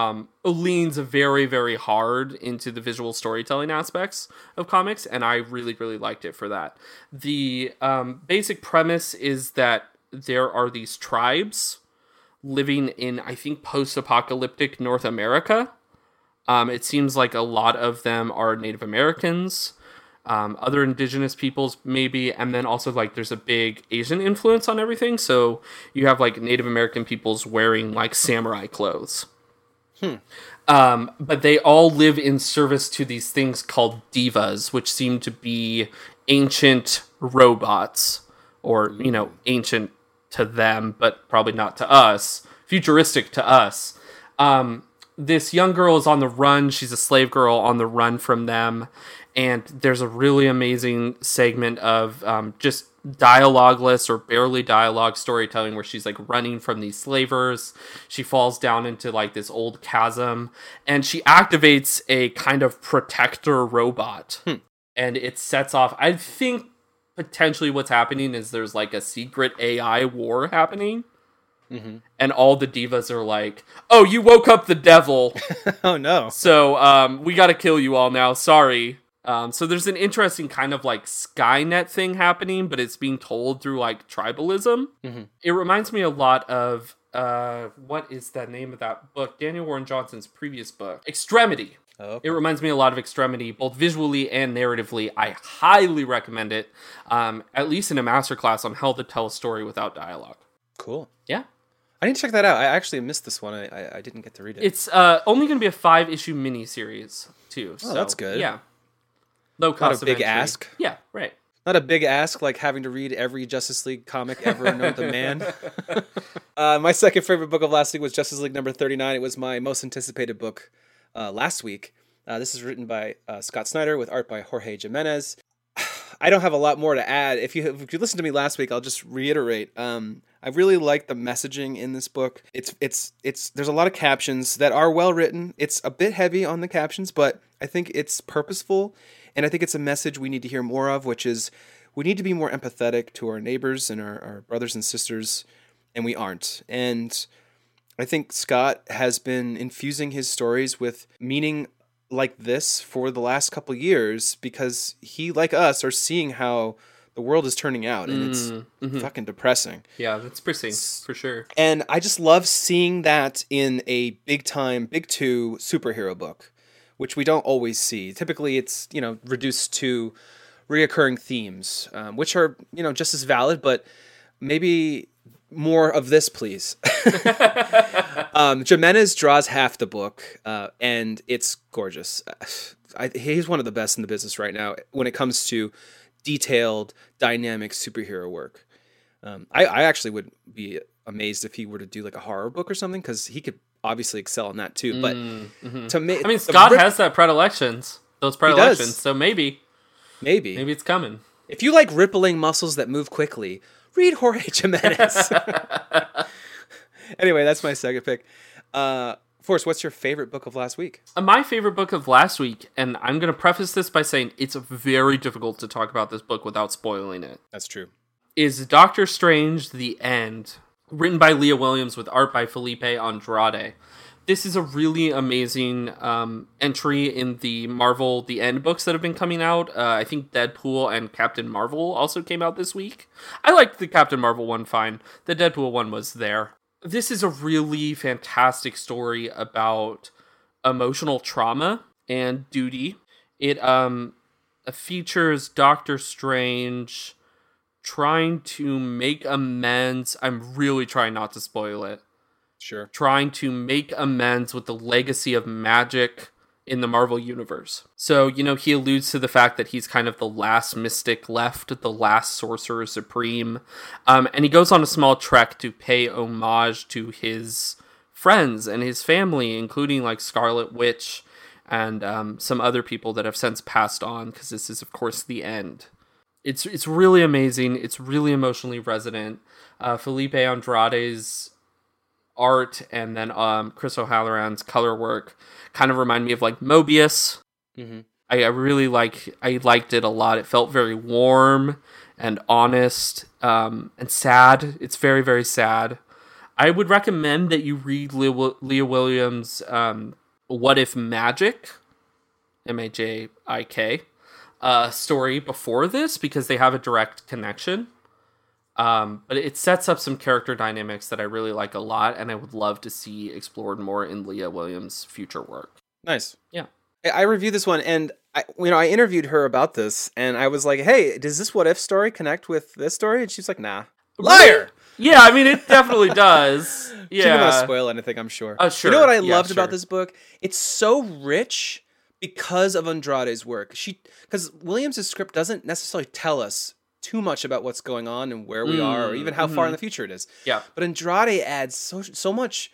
leans very, very hard into the visual storytelling aspects of comics, and I really, really liked it for that. The basic premise is that there are these tribes living in, I think, post-apocalyptic North America. It seems like a lot of them are Native Americans, other indigenous peoples maybe, and then also like there's a big Asian influence on everything. So you have like Native American peoples wearing like samurai clothes. But they all live in service to these things called divas, which seem to be ancient robots, or, you know, ancient to them, but probably not to us, futuristic to us. This young girl is on the run. She's a slave girl on the run from them. And there's a really amazing segment of just dialogueless or barely dialogue storytelling where she's like running from these slavers. She falls down into like this old chasm and she activates a kind of protector robot. And it sets off, I think potentially what's happening is there's like a secret AI war happening. Mm-hmm. And all the divas are like, oh, you woke up the devil. Oh, no. So we got to kill you all now. Sorry. So there's an interesting kind of like Skynet thing happening, but it's being told through like tribalism. Mm-hmm. It reminds me a lot of, what is the name of that book? Daniel Warren Johnson's previous book, Extremity. Oh, okay. It reminds me a lot of Extremity, both visually and narratively. I highly recommend it, at least in a masterclass on how to tell a story without dialogue. Cool. Yeah. I need to check that out. I actually missed this one. I didn't get to read it. It's only going to be a 5-issue miniseries, too. Oh, so, that's good. Yeah. Low cost. Not a big ask. Yeah, right. Not a big ask like having to read every Justice League comic ever known to man. My second favorite book of last week was Justice League number 39. It was my most anticipated book last week. This is written by Scott Snyder with art by Jorge Jimenez. I don't have a lot more to add. If you listened to me last week, I'll just reiterate. I really like the messaging in this book. It's there's a lot of captions that are well written. It's a bit heavy on the captions, but I think it's purposeful, and I think it's a message we need to hear more of, which is we need to be more empathetic to our neighbors and our brothers and sisters, and we aren't. And I think Scott has been infusing his stories with meaning like this for the last couple of years because he, like us, are seeing how the world is turning out, and it's fucking depressing. Yeah, that's depressing, for sure. And I just love seeing that in a big-time, big two superhero book, which we don't always see. Typically, it's, reduced to reoccurring themes, which are, just as valid, but maybe more of this, please. Jimenez draws half the book, and it's gorgeous. He's one of the best in the business right now when it comes to detailed, dynamic superhero work. I actually would be amazed if he were to do like a horror book or something, because he could obviously excel in that too. But to me, I mean, Scott has those predilections, so maybe it's coming. If you like rippling muscles that move quickly, read Jorge Jimenez. Anyway, that's my second pick. Forrest, what's your favorite book of last week? My favorite book of last week, and I'm going to preface this by saying it's very difficult to talk about this book without spoiling it. That's true. Is Doctor Strange: The End, written by Leah Williams with art by Felipe Andrade. This is a really amazing entry in the Marvel The End books that have been coming out. I think Deadpool and Captain Marvel also came out this week. I liked the Captain Marvel one fine. The Deadpool one was there. This is a really fantastic story about emotional trauma and duty. It features Doctor Strange trying to make amends. I'm really trying not to spoil it. Sure. Trying to make amends with the legacy of magic in the Marvel Universe. So, he alludes to the fact that he's kind of the last mystic left, the last sorcerer supreme. And he goes on a small trek to pay homage to his friends and his family, including like Scarlet Witch and some other people that have since passed on, because this is, of course, the end. It's really amazing. It's really emotionally resonant. Felipe Andrade's art and then Chris O'Halloran's color work kind of remind me of like Mobius. Mm-hmm. I liked it a lot. It felt very warm and honest and sad. It's very, very sad. I would recommend that you read Leah Williams' What If Magic, Majik, story before this, because they have a direct connection. But it sets up some character dynamics that I really like a lot, and I would love to see explored more in Leah Williams' future work. Nice. Yeah. I reviewed this one, and I interviewed her about this, and I was like, hey, does this What If story connect with this story? And she's like, nah. Liar! Yeah, I mean, it definitely does. Yeah. She didn't want to spoil anything, I'm sure. Sure. You know what I loved about this book? It's so rich because of Andrade's work. Because Williams' script doesn't necessarily tell us too much about what's going on and where we are, or even how far in the future it is. Yeah. But Andrade adds so much,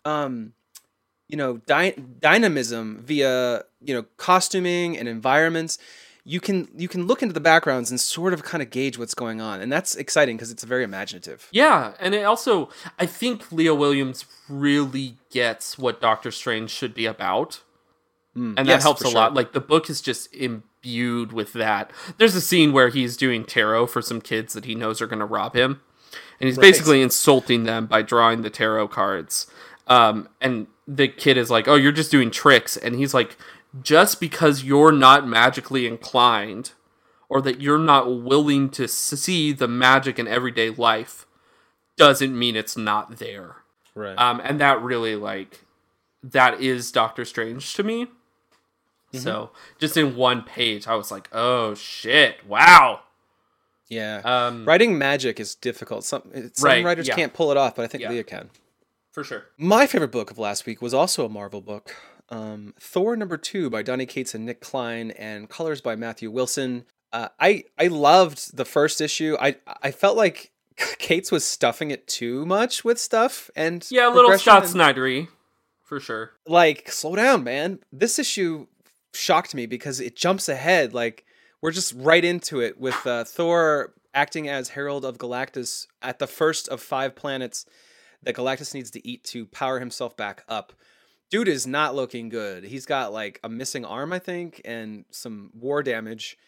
dynamism via costuming and environments. You can look into the backgrounds and sort of kind of gauge what's going on, and that's exciting because it's very imaginative. Yeah, and it also, I think Leah Williams really gets what Doctor Strange should be about. And that helps a lot. Like, the book is just imbued with that. There's a scene where he's doing tarot for some kids that he knows are going to rob him. And he's basically insulting them by drawing the tarot cards. And the kid is like, oh, you're just doing tricks. And he's like, just because you're not magically inclined, or that you're not willing to see the magic in everyday life, doesn't mean it's not there. Right. And that really, that is Doctor Strange to me. So, just in one page, I was like, oh, shit, wow. Yeah. Writing magic is difficult. Some writers can't pull it off, but I think Leah can. For sure. My favorite book of last week was also a Marvel book. Thor #2 by Donny Cates and Nick Klein, and colors by Matthew Wilson. I loved the first issue. I felt like Cates was stuffing it too much with stuff. And a little Scott Snydery, for sure. Like, slow down, man. This issue shocked me because it jumps ahead. Like, we're just right into it with Thor acting as Herald of Galactus at the first of 5 planets that Galactus needs to eat to power himself back up. Dude is not looking good. He's got like a missing arm, I think, and some war damage.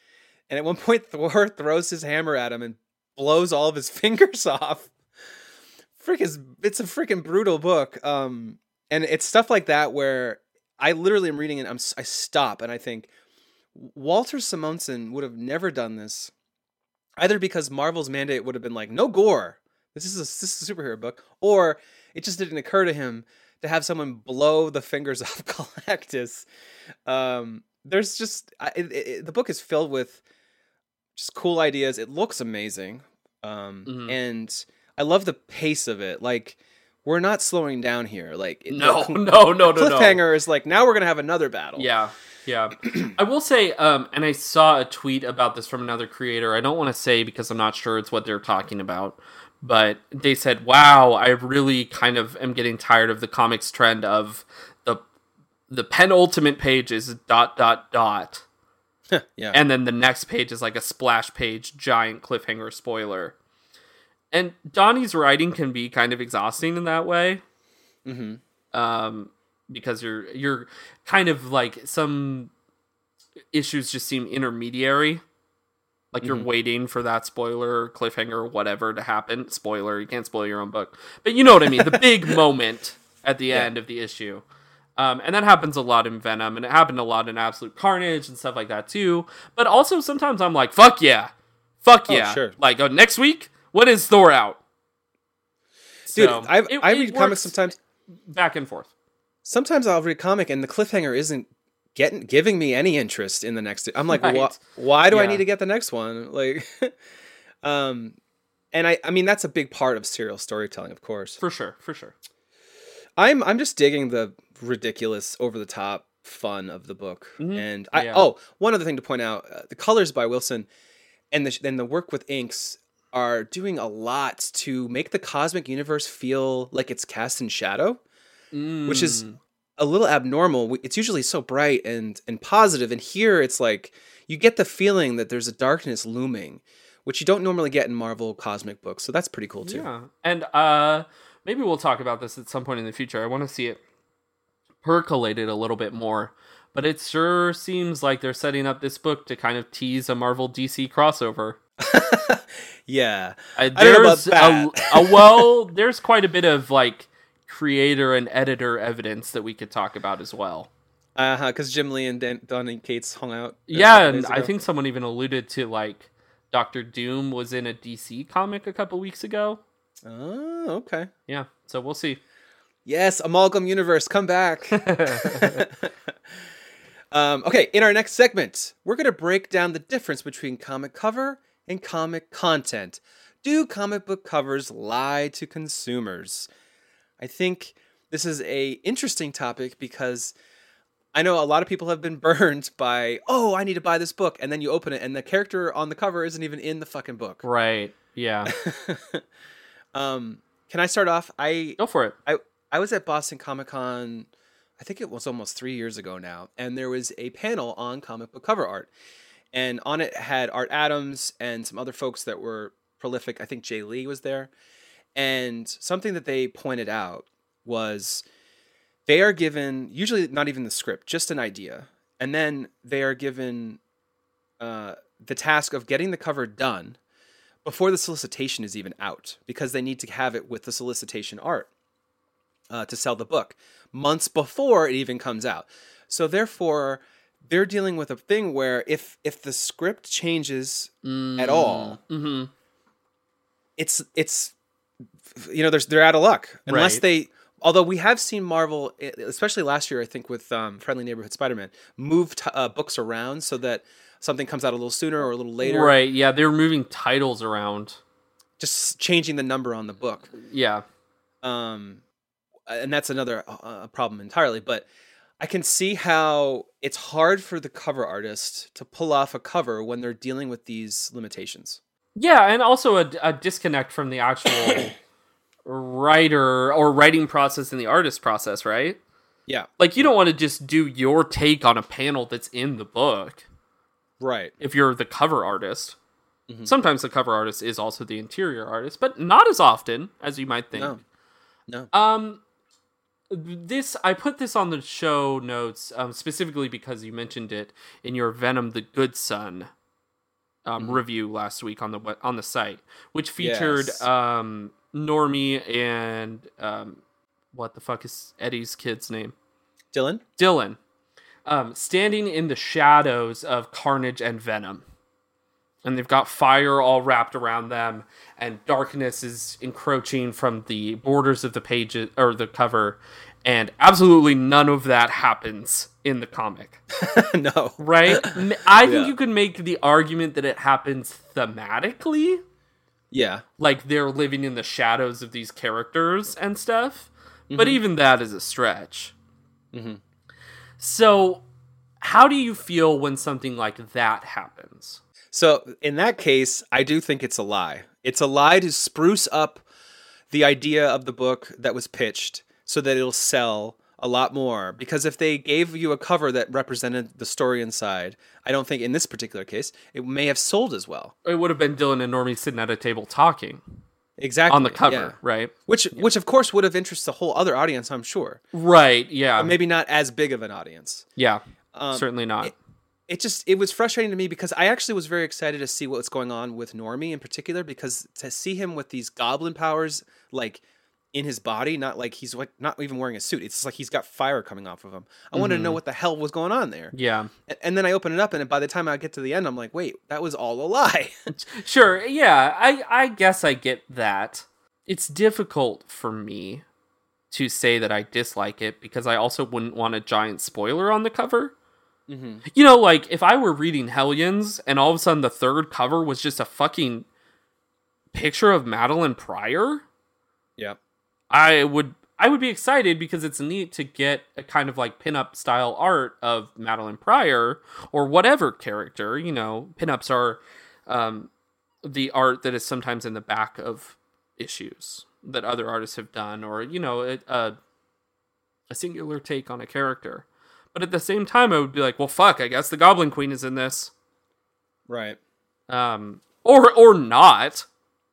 And at one point, Thor throws his hammer at him and blows all of his fingers off. It's a freaking brutal book. And it's stuff like that where I literally am reading it. I stop and I think Walter Simonson would have never done this, either because Marvel's mandate would have been like, no gore. This is a superhero book, or it just didn't occur to him to have someone blow the fingers off Galactus. There's just the book is filled with just cool ideas. It looks amazing, and I love the pace of it. Like, we're not slowing down here. Like, no. Cliffhanger is like, now we're gonna have another battle. Yeah. I will say, and I saw a tweet about this from another creator. I don't want to say because I'm not sure it's what they're talking about, but they said, "Wow, I really kind of am getting tired of the comics trend of the penultimate page is ... Yeah, and then the next page is like a splash page, giant cliffhanger spoiler." And Donnie's writing can be kind of exhausting in that way. Because you're kind of like, some issues just seem intermediary. Like you're waiting for that spoiler or cliffhanger or whatever to happen. Spoiler, you can't spoil your own book. But you know what I mean, the big moment at the end of the issue. And that happens a lot in Venom, and it happened a lot in Absolute Carnage and stuff like that too. But also sometimes I'm like, fuck yeah. Sure. Like, next week, when is Thor out? Dude, so, I read comics sometimes. Back and forth. Sometimes I'll read a comic and the cliffhanger isn't giving me any interest in the next. I'm like, right. Why do I need to get the next one? Like, and I mean that's a big part of serial storytelling, of course. For sure. I'm just digging the ridiculous, over the top fun of the book, and one other thing to point out: the colors by Wilson and the work with inks are doing a lot to make the cosmic universe feel like it's cast in shadow. Which is a little abnormal. It's usually so bright and positive, and here it's like you get the feeling that there's a darkness looming, which you don't normally get in Marvel cosmic books. So that's pretty cool too. Yeah, and maybe we'll talk about this at some point in the future. I want to see it percolated a little bit more, but it sure seems like they're setting up this book to kind of tease a Marvel DC crossover. Yeah, I don't know about that. There's quite a bit of like creator and editor evidence that we could talk about as well. Because Jim Lee and Donny Cates hung out. Yeah, and I think someone even alluded to like Dr. Doom was in a DC comic a couple weeks ago. Oh, okay. Yeah, so we'll see. Yes, Amalgam Universe, come back. Okay, in our next segment, we're going to break down the difference between comic cover and comic content. Do comic book covers lie to consumers? I think this is a interesting topic because I know a lot of people have been burned by, I need to buy this book. And then you open it and the character on the cover isn't even in the fucking book. Right. Yeah. Can I start off? Go for it. I was at Boston Comic Con, I think it was almost 3 years ago now. And there was a panel on comic book cover art. And on it had Art Adams and some other folks that were prolific. I think Jay Lee was there. And something that they pointed out was they are given, usually not even the script, just an idea. And then they are given the task of getting the cover done before the solicitation is even out, because they need to have it with the solicitation art to sell the book months before it even comes out. So therefore, they're dealing with a thing where if the script changes at all, it's they're out of luck unless they. Although we have seen Marvel, especially last year, I think with Friendly Neighborhood Spider-Man, move books around so that something comes out a little sooner or a little later. Right? Yeah, they're moving titles around, just changing the number on the book. Yeah, and that's another problem entirely. But I can see how it's hard for the cover artist to pull off a cover when they're dealing with these limitations. Yeah, and also a disconnect from the actual writer or writing process and the artist process, right? Yeah. Like, you don't want to just do your take on a panel that's in the book. Right. If you're the cover artist. Mm-hmm. Sometimes the cover artist is also the interior artist, but not as often as you might think. No. I put this on the show notes specifically because you mentioned it in your Venom the Good Son review last week on the site, which featured Normie and what the fuck is Eddie's kid's name? Dylan. Standing in the shadows of Carnage and Venom. And they've got fire all wrapped around them, and darkness is encroaching from the borders of the pages or the cover, and absolutely none of that happens in the comic. No. Right? I think you could make the argument that it happens thematically. Yeah. Like they're living in the shadows of these characters and stuff. Mm-hmm. But even that is a stretch. Mm-hmm. So, how do you feel when something like that happens? So, in that case, I do think it's a lie. It's a lie to spruce up the idea of the book that was pitched so that it'll sell a lot more. Because if they gave you a cover that represented the story inside, I don't think in this particular case, it may have sold as well. It would have been Dylan and Normie sitting at a table talking. Exactly. On the cover, right? Which of course would have interested a whole other audience, I'm sure. Right, yeah. But maybe not as big of an audience. Yeah, certainly not. It was frustrating to me because I actually was very excited to see what's going on with Normie in particular, because to see him with these goblin powers, like, in his body, not like he's like not even wearing a suit. It's like he's got fire coming off of him. I wanted to know what the hell was going on there. Yeah. And then I open it up, and by the time I get to the end, I'm like, wait, that was all a lie. Sure, yeah. I guess I get that. It's difficult for me to say that I dislike it because I also wouldn't want a giant spoiler on the cover. Mm-hmm. You know, like, if I were reading Hellions and all of a sudden the third cover was just a fucking picture of Madeline Pryor, yeah, I would be excited because it's neat to get a kind of like pinup style art of Madeline Pryor or whatever character. You know, pinups are the art that is sometimes in the back of issues that other artists have done, or, you know, a singular take on a character. But at the same time, I would be like, well, fuck, I guess the Goblin Queen is in this. Right. Or not.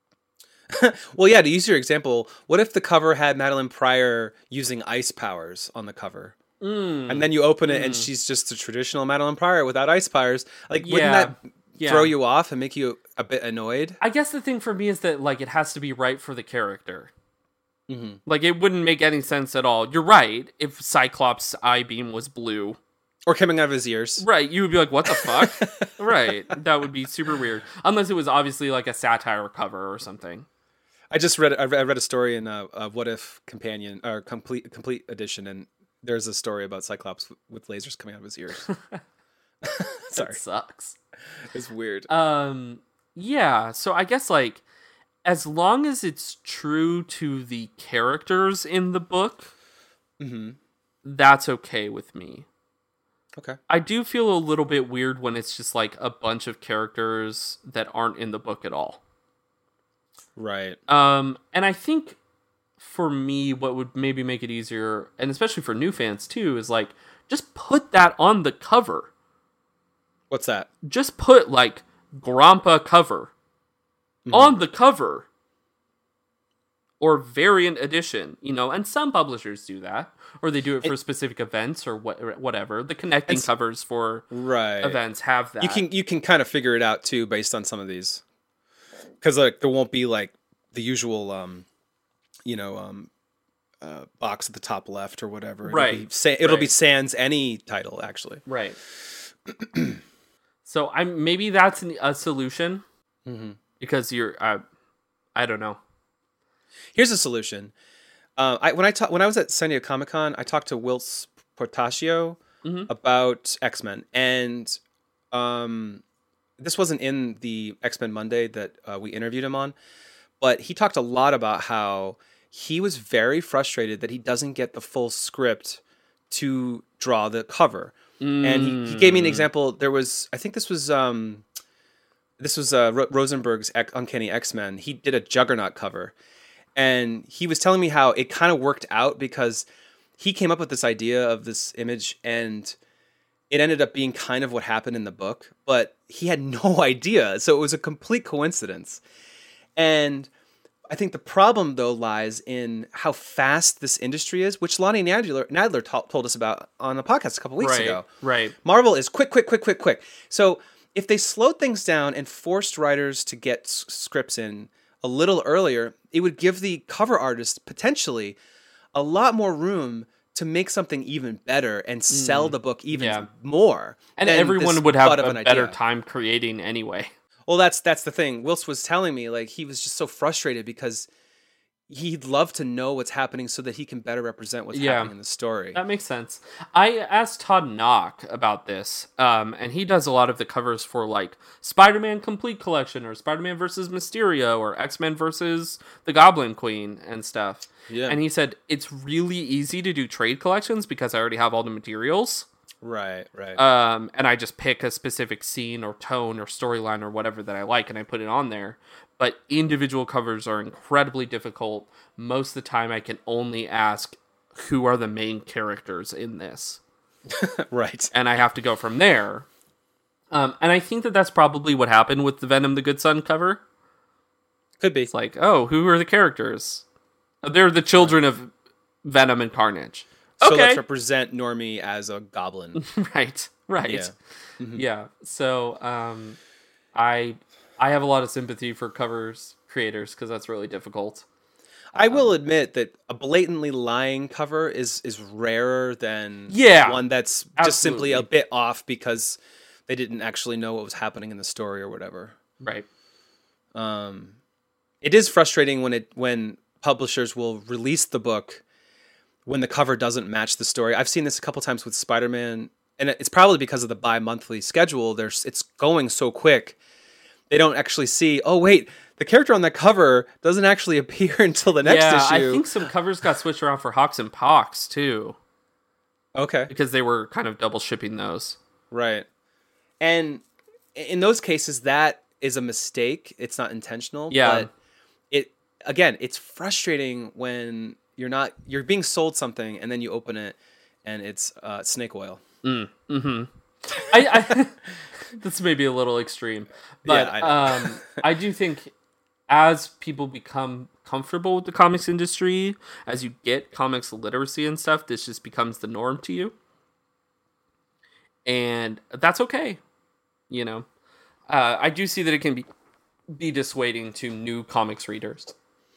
Well, yeah, to use your example, what if the cover had Madeline Pryor using ice powers on the cover? And then you open it and she's just a traditional Madeline Pryor without ice powers. Like, wouldn't that throw you off and make you a bit annoyed? I guess the thing for me is that, like, it has to be right for the character. Mm-hmm. Like, it wouldn't make any sense at all. You're right. If Cyclops' eye beam was blue, or coming out of his ears, right, you would be like, what the fuck? Right. That would be super weird. Unless it was obviously like a satire cover or something. I read a story in What If Companion, or complete edition, and there's a story about Cyclops with lasers coming out of his ears. Sorry. That sucks. It's weird. Yeah, so I guess, like, as long as it's true to the characters in the book, that's okay with me. Okay. I do feel a little bit weird when it's just like a bunch of characters that aren't in the book at all. Right. And I think for me, what would maybe make it easier, and especially for new fans too, is like, just put that on the cover. What's that? Just put, like, Grompa cover on the cover, or variant edition, you know, and some publishers do that, or they do it for specific events or whatever. The connecting covers for events have that. You can kind of figure it out too based on some of these, because like there won't be like the usual box at the top left or whatever. It'll be sans any title, actually. Right. So maybe that's a solution. Because you're, I don't know. Here's a solution. When I was at San Diego Comic-Con, I talked to Whilce Portacio about X-Men, and this wasn't in the X-Men Monday that we interviewed him on, but he talked a lot about how he was very frustrated that he doesn't get the full script to draw the cover. And he gave me an example. There was, I think this was Rosenberg's Uncanny X-Men. He did a Juggernaut cover, and he was telling me how it kind of worked out because he came up with this idea of this image, and it ended up being kind of what happened in the book, but he had no idea. So it was a complete coincidence. And I think the problem, though, lies in how fast this industry is, which Lonnie Nadler told us about on the podcast a couple weeks ago. Right. Marvel is quick. So if they slowed things down and forced writers to get scripts in a little earlier, it would give the cover artist potentially a lot more room to make something even better and sell the book even more. And everyone would have a better time creating anyway. Well, that's the thing. Wills was telling me, like, he was just so frustrated because he'd love to know what's happening so that he can better represent what's happening in the story. That makes sense. I asked Todd Knock about this, and he does a lot of the covers for, like, Spider-Man Complete Collection, or Spider-Man versus Mysterio, or X-Men versus the Goblin Queen, and stuff. Yeah. And he said, it's really easy to do trade collections because I already have all the materials. Right. And I just pick a specific scene or tone or storyline or whatever that I like, and I put it on there. But individual covers are incredibly difficult. Most of the time, I can only ask, who are the main characters in this? Right. And I have to go from there. And I think that's probably what happened with the Venom the Good Son cover. Could be. It's like, oh, who are the characters? They're the children of Venom and Carnage. So let's represent Normie as a goblin. Right. Yeah. Yeah. So I have a lot of sympathy for covers creators because that's really difficult. I will admit that a blatantly lying cover is rarer than one that's just simply a bit off because they didn't actually know what was happening in the story or whatever. Right. It is frustrating when publishers will release the book when the cover doesn't match the story. I've seen this a couple times with Spider-Man, and it's probably because of the bi-monthly schedule. It's going so quick. They don't actually see, oh, wait, the character on that cover doesn't actually appear until the next issue. I think some covers got switched around for Hawks and Pox, too. Okay. Because they were kind of double shipping those. Right. And in those cases, that is a mistake. It's not intentional. Yeah. But it's frustrating when you're being sold something and then you open it and it's snake oil. I that's maybe a little extreme, but I do think as people become comfortable with the comics industry, as you get comics literacy and stuff, this just becomes the norm to you, and that's okay. You know, I do see that it can be dissuading to new comics readers.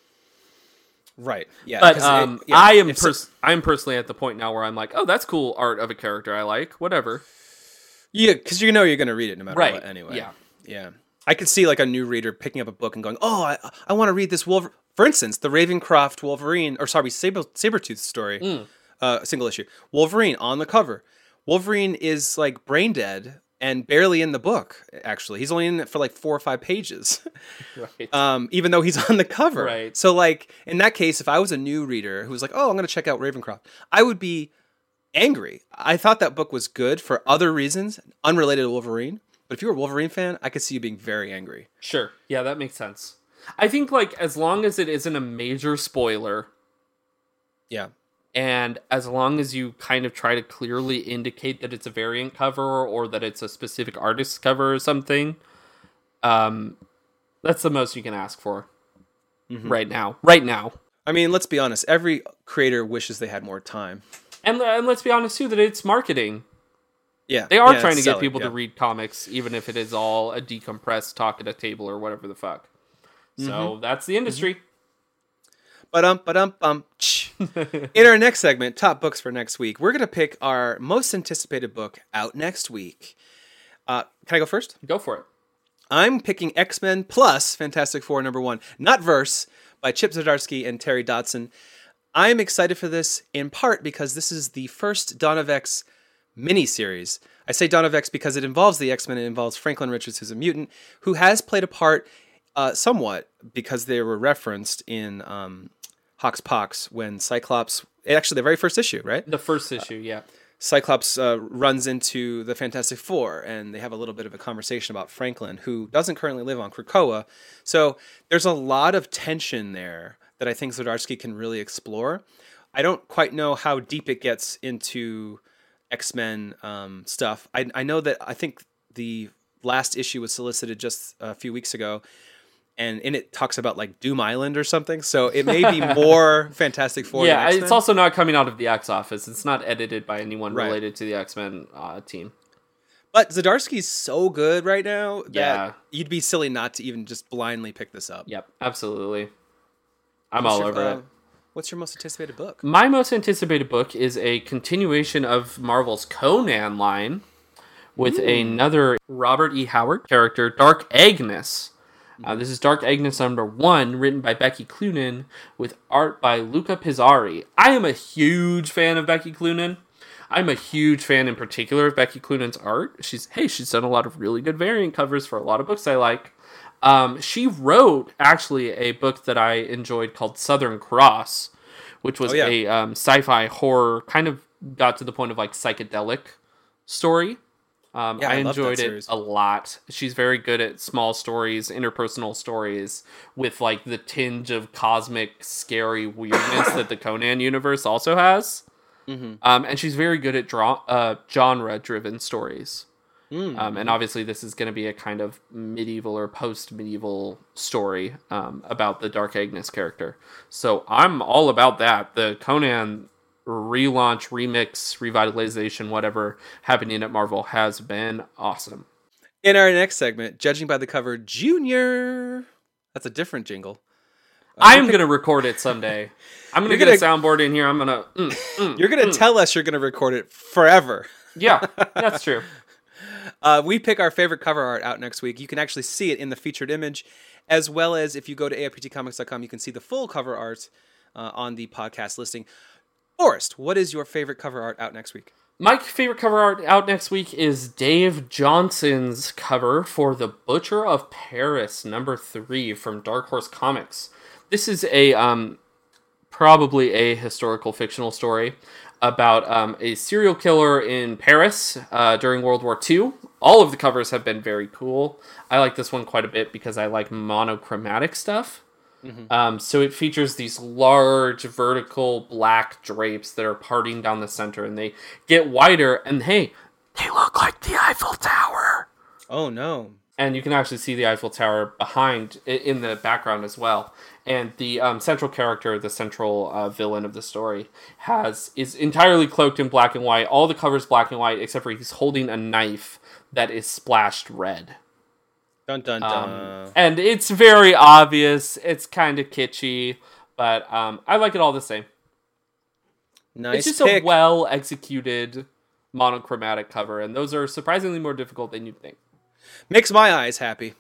Right. Yeah. But I am personally at the point now where I'm like, oh, that's cool art of a character I like. Whatever. Yeah, because you know you're going to read it no matter what anyway. Yeah. Yeah. I could see like a new reader picking up a book and going, oh, I want to read this Wolverine. For instance, the Ravencroft Wolverine, Sabretooth story, single issue. Wolverine on the cover. Wolverine is like brain dead and barely in the book, actually. He's only in it for like 4 or 5 pages. Right. Even though he's on the cover. Right. So like, in that case, if I was a new reader who was like, oh, I'm going to check out Ravencroft, I would be angry. I thought that book was good for other reasons, unrelated to Wolverine. But if you're a Wolverine fan, I could see you being very angry. Sure. Yeah, that makes sense. I think like as long as it isn't a major spoiler. Yeah. And as long as you kind of try to clearly indicate that it's a variant cover or that it's a specific artist's cover or something, that's the most you can ask for right now. Right now. I mean, let's be honest. Every creator wishes they had more time. And let's be honest, too, that it's marketing. Yeah. They are trying to get people to read comics, even if it is all a decompressed talk at a table or whatever the fuck. So that's the industry. Ba-dum. In our next segment, top books for next week, we're going to pick our most anticipated book out next week. Can I go first? Go for it. I'm picking X-Men plus Fantastic Four #1, not Verse, by Chip Zdarsky and Terry Dodson. I'm excited for this in part because this is the first Dawn of X miniseries. I say Dawn of X because it involves the X-Men. It involves Franklin Richards, who's a mutant, who has played a part somewhat because they were referenced in Hox Pox when Cyclops, actually the very first issue, right? The first issue, yeah. Cyclops runs into the Fantastic Four, and they have a little bit of a conversation about Franklin, who doesn't currently live on Krakoa. So there's a lot of tension there that I think Zdarsky can really explore. I don't quite know how deep it gets into X-Men stuff. I know that I think the last issue was solicited just a few weeks ago, and in it talks about like Doom Island or something. So it may be more Fantastic Four. Yeah, it's also not coming out of the X Office. It's not edited by anyone related to the X-Men team. But Zdarsky's so good right now that you'd be silly not to even just blindly pick this up. Yep, absolutely. I'm all over it. What's your most anticipated book? My most anticipated book is a continuation of Marvel's Conan line with another Robert E. Howard character, Dark Agnes. This is Dark Agnes #1, written by Becky Cloonan, with art by Luca Pizzari. I am a huge fan of Becky Cloonan. I'm a huge fan in particular of Becky Cloonan's art. She's done a lot of really good variant covers for a lot of books I like. She wrote, actually, a book that I enjoyed called Southern Cross, which was a sci-fi horror, kind of got to the point of like psychedelic story. I enjoyed it a lot. She's very good at small stories, interpersonal stories, with like the tinge of cosmic, scary weirdness that the Conan universe also has. Mm-hmm. And she's very good at genre-driven stories. Mm-hmm. And obviously this is going to be a kind of medieval or post-medieval story about the Dark Agnes character. So I'm all about that. The Conan relaunch, remix, revitalization, whatever happening at Marvel has been awesome. In our next segment, Judging by the Cover Junior. That's a different jingle. I'm going to record it someday. I'm going to get a soundboard in here. I'm going to... You're going to tell us you're going to record it forever. Yeah, that's true. We pick our favorite cover art out next week. You can actually see it in the featured image, as well as if you go to AIPTcomics.com, you can see the full cover art on the podcast listing. Forrest, what is your favorite cover art out next week? My favorite cover art out next week is Dave Johnson's cover for The Butcher of Paris, #3 from Dark Horse Comics. This is probably a historical fictional story about a serial killer in Paris during World War II. All of the covers have been very cool. I like this one quite a bit because I like monochromatic stuff. Mm-hmm. So it features these large vertical black drapes that are parting down the center, and they get wider, and hey, they look like the Eiffel Tower. Oh no. And you can actually see the Eiffel Tower behind, in the background as well. And the central character, the central villain of the story, is entirely cloaked in black and white. All the cover's black and white, except for he's holding a knife that is splashed red. Dun, dun, dun. And it's very obvious. It's kind of kitschy, but I like it all the same. Nice. It's just a well-executed monochromatic cover, and those are surprisingly more difficult than you'd think. Makes my eyes happy.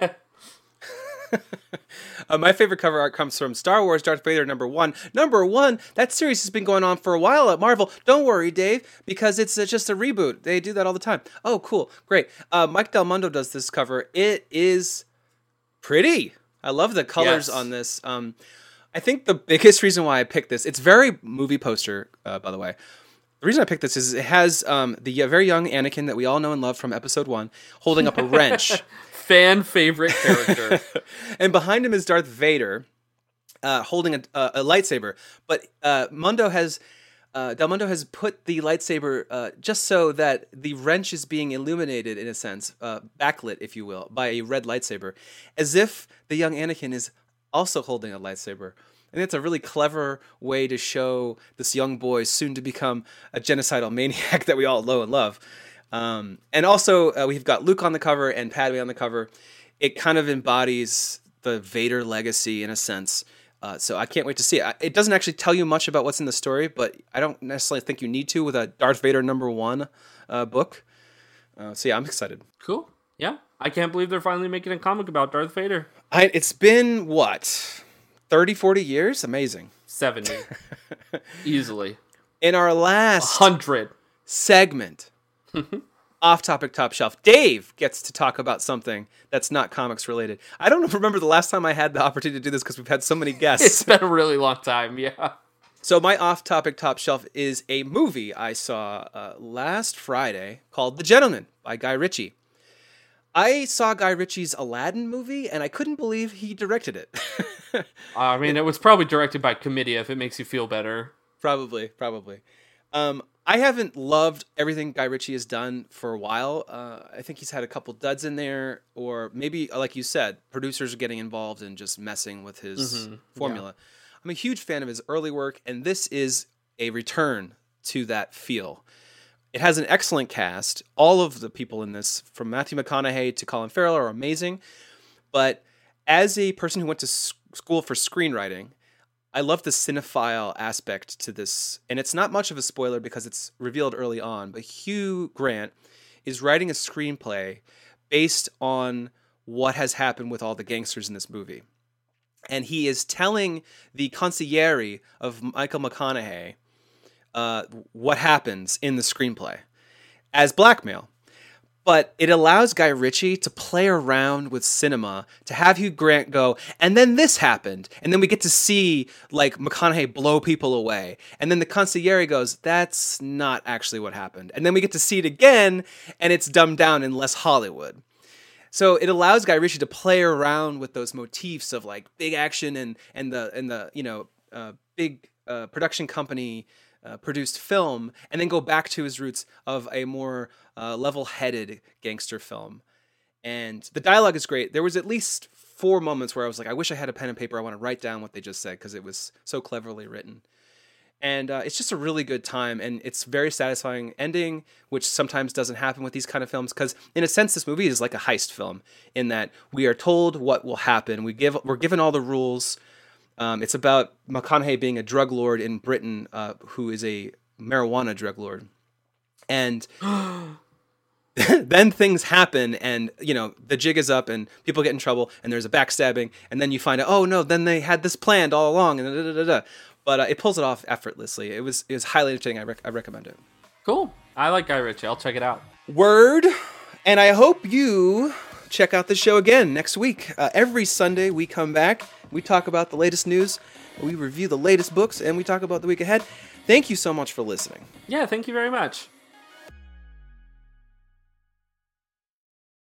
My favorite cover art comes from Star Wars Darth Vader #1. #1, that series has been going on for a while at Marvel. Don't worry, Dave, because it's just a reboot. They do that all the time. Oh, cool. Great. Mike Del Mundo does this cover. It is pretty. I love the colors on this. I think the biggest reason why I picked this, it's very movie poster, by the way. The reason I picked this is it has the very young Anakin that we all know and love from Episode 1 holding up a wrench. Fan favorite character. And behind him is Darth Vader holding a lightsaber. But Del Mundo has put the lightsaber just so that the wrench is being illuminated, in a sense, backlit, if you will, by a red lightsaber, as if the young Anakin is also holding a lightsaber. And it's a really clever way to show this young boy soon to become a genocidal maniac that we all know and love. And also, we've got Luke on the cover and Padme on the cover. It kind of embodies the Vader legacy in a sense. So I can't wait to see it. It doesn't actually tell you much about what's in the story, but I don't necessarily think you need to with a Darth Vader #1 book. So yeah, I'm excited. Cool. Yeah. I can't believe they're finally making a comic about Darth Vader. It's been, 30, 40 years? Amazing. 70. Easily. In our last 100 segment, Off-Topic Top Shelf, Dave gets to talk about something that's not comics related. I don't remember the last time I had the opportunity to do this because we've had so many guests. It's been a really long time, yeah. So my Off-Topic Top Shelf is a movie I saw last Friday called The Gentleman by Guy Ritchie. I saw Guy Ritchie's Aladdin movie, and I couldn't believe he directed it. I mean, it was probably directed by Comedia, if it makes you feel better. Probably. I haven't loved everything Guy Ritchie has done for a while. I think he's had a couple duds in there, or maybe, like you said, producers are getting involved and just messing with his formula. Yeah. I'm a huge fan of his early work, and this is a return to that feel. It has an excellent cast. All of the people in this, from Matthew McConaughey to Colin Farrell, are amazing. But as a person who went to school for screenwriting, I love the cinephile aspect to this. And it's not much of a spoiler because it's revealed early on, but Hugh Grant is writing a screenplay based on what has happened with all the gangsters in this movie. And he is telling the consigliere of Michael McConaughey what happens in the screenplay as blackmail. But it allows Guy Ritchie to play around with cinema, to have Hugh Grant go, and then this happened. And then we get to see, like, McConaughey blow people away. And then the consigliere goes, that's not actually what happened. And then we get to see it again, and it's dumbed down and less Hollywood. So it allows Guy Ritchie to play around with those motifs of, like, big action and the big production company produced film, and then go back to his roots of a more level-headed gangster film. And the dialogue is great. There was at least 4 moments where I was like, I wish I had a pen and paper. I want to write down what they just said because it was so cleverly written. And it's just a really good time, and it's very satisfying ending, which sometimes doesn't happen with these kind of films, because in a sense, this movie is like a heist film in that we are told what will happen. We're given all the rules. It's about McConaughey being a drug lord in Britain, who is a marijuana drug lord. And then things happen, and, the jig is up, and people get in trouble, and there's a backstabbing, and then you find out, oh, no, then they had this planned all along, and da-da-da-da-da. But it pulls it off effortlessly. It was highly entertaining. I recommend it. Cool. I like Guy Ritchie. I'll check it out. Word. And I hope you check out the show again next week. Every Sunday we come back. We talk about the latest news. We review the latest books, and we talk about the week ahead. Thank you so much for listening. Yeah, thank you very much.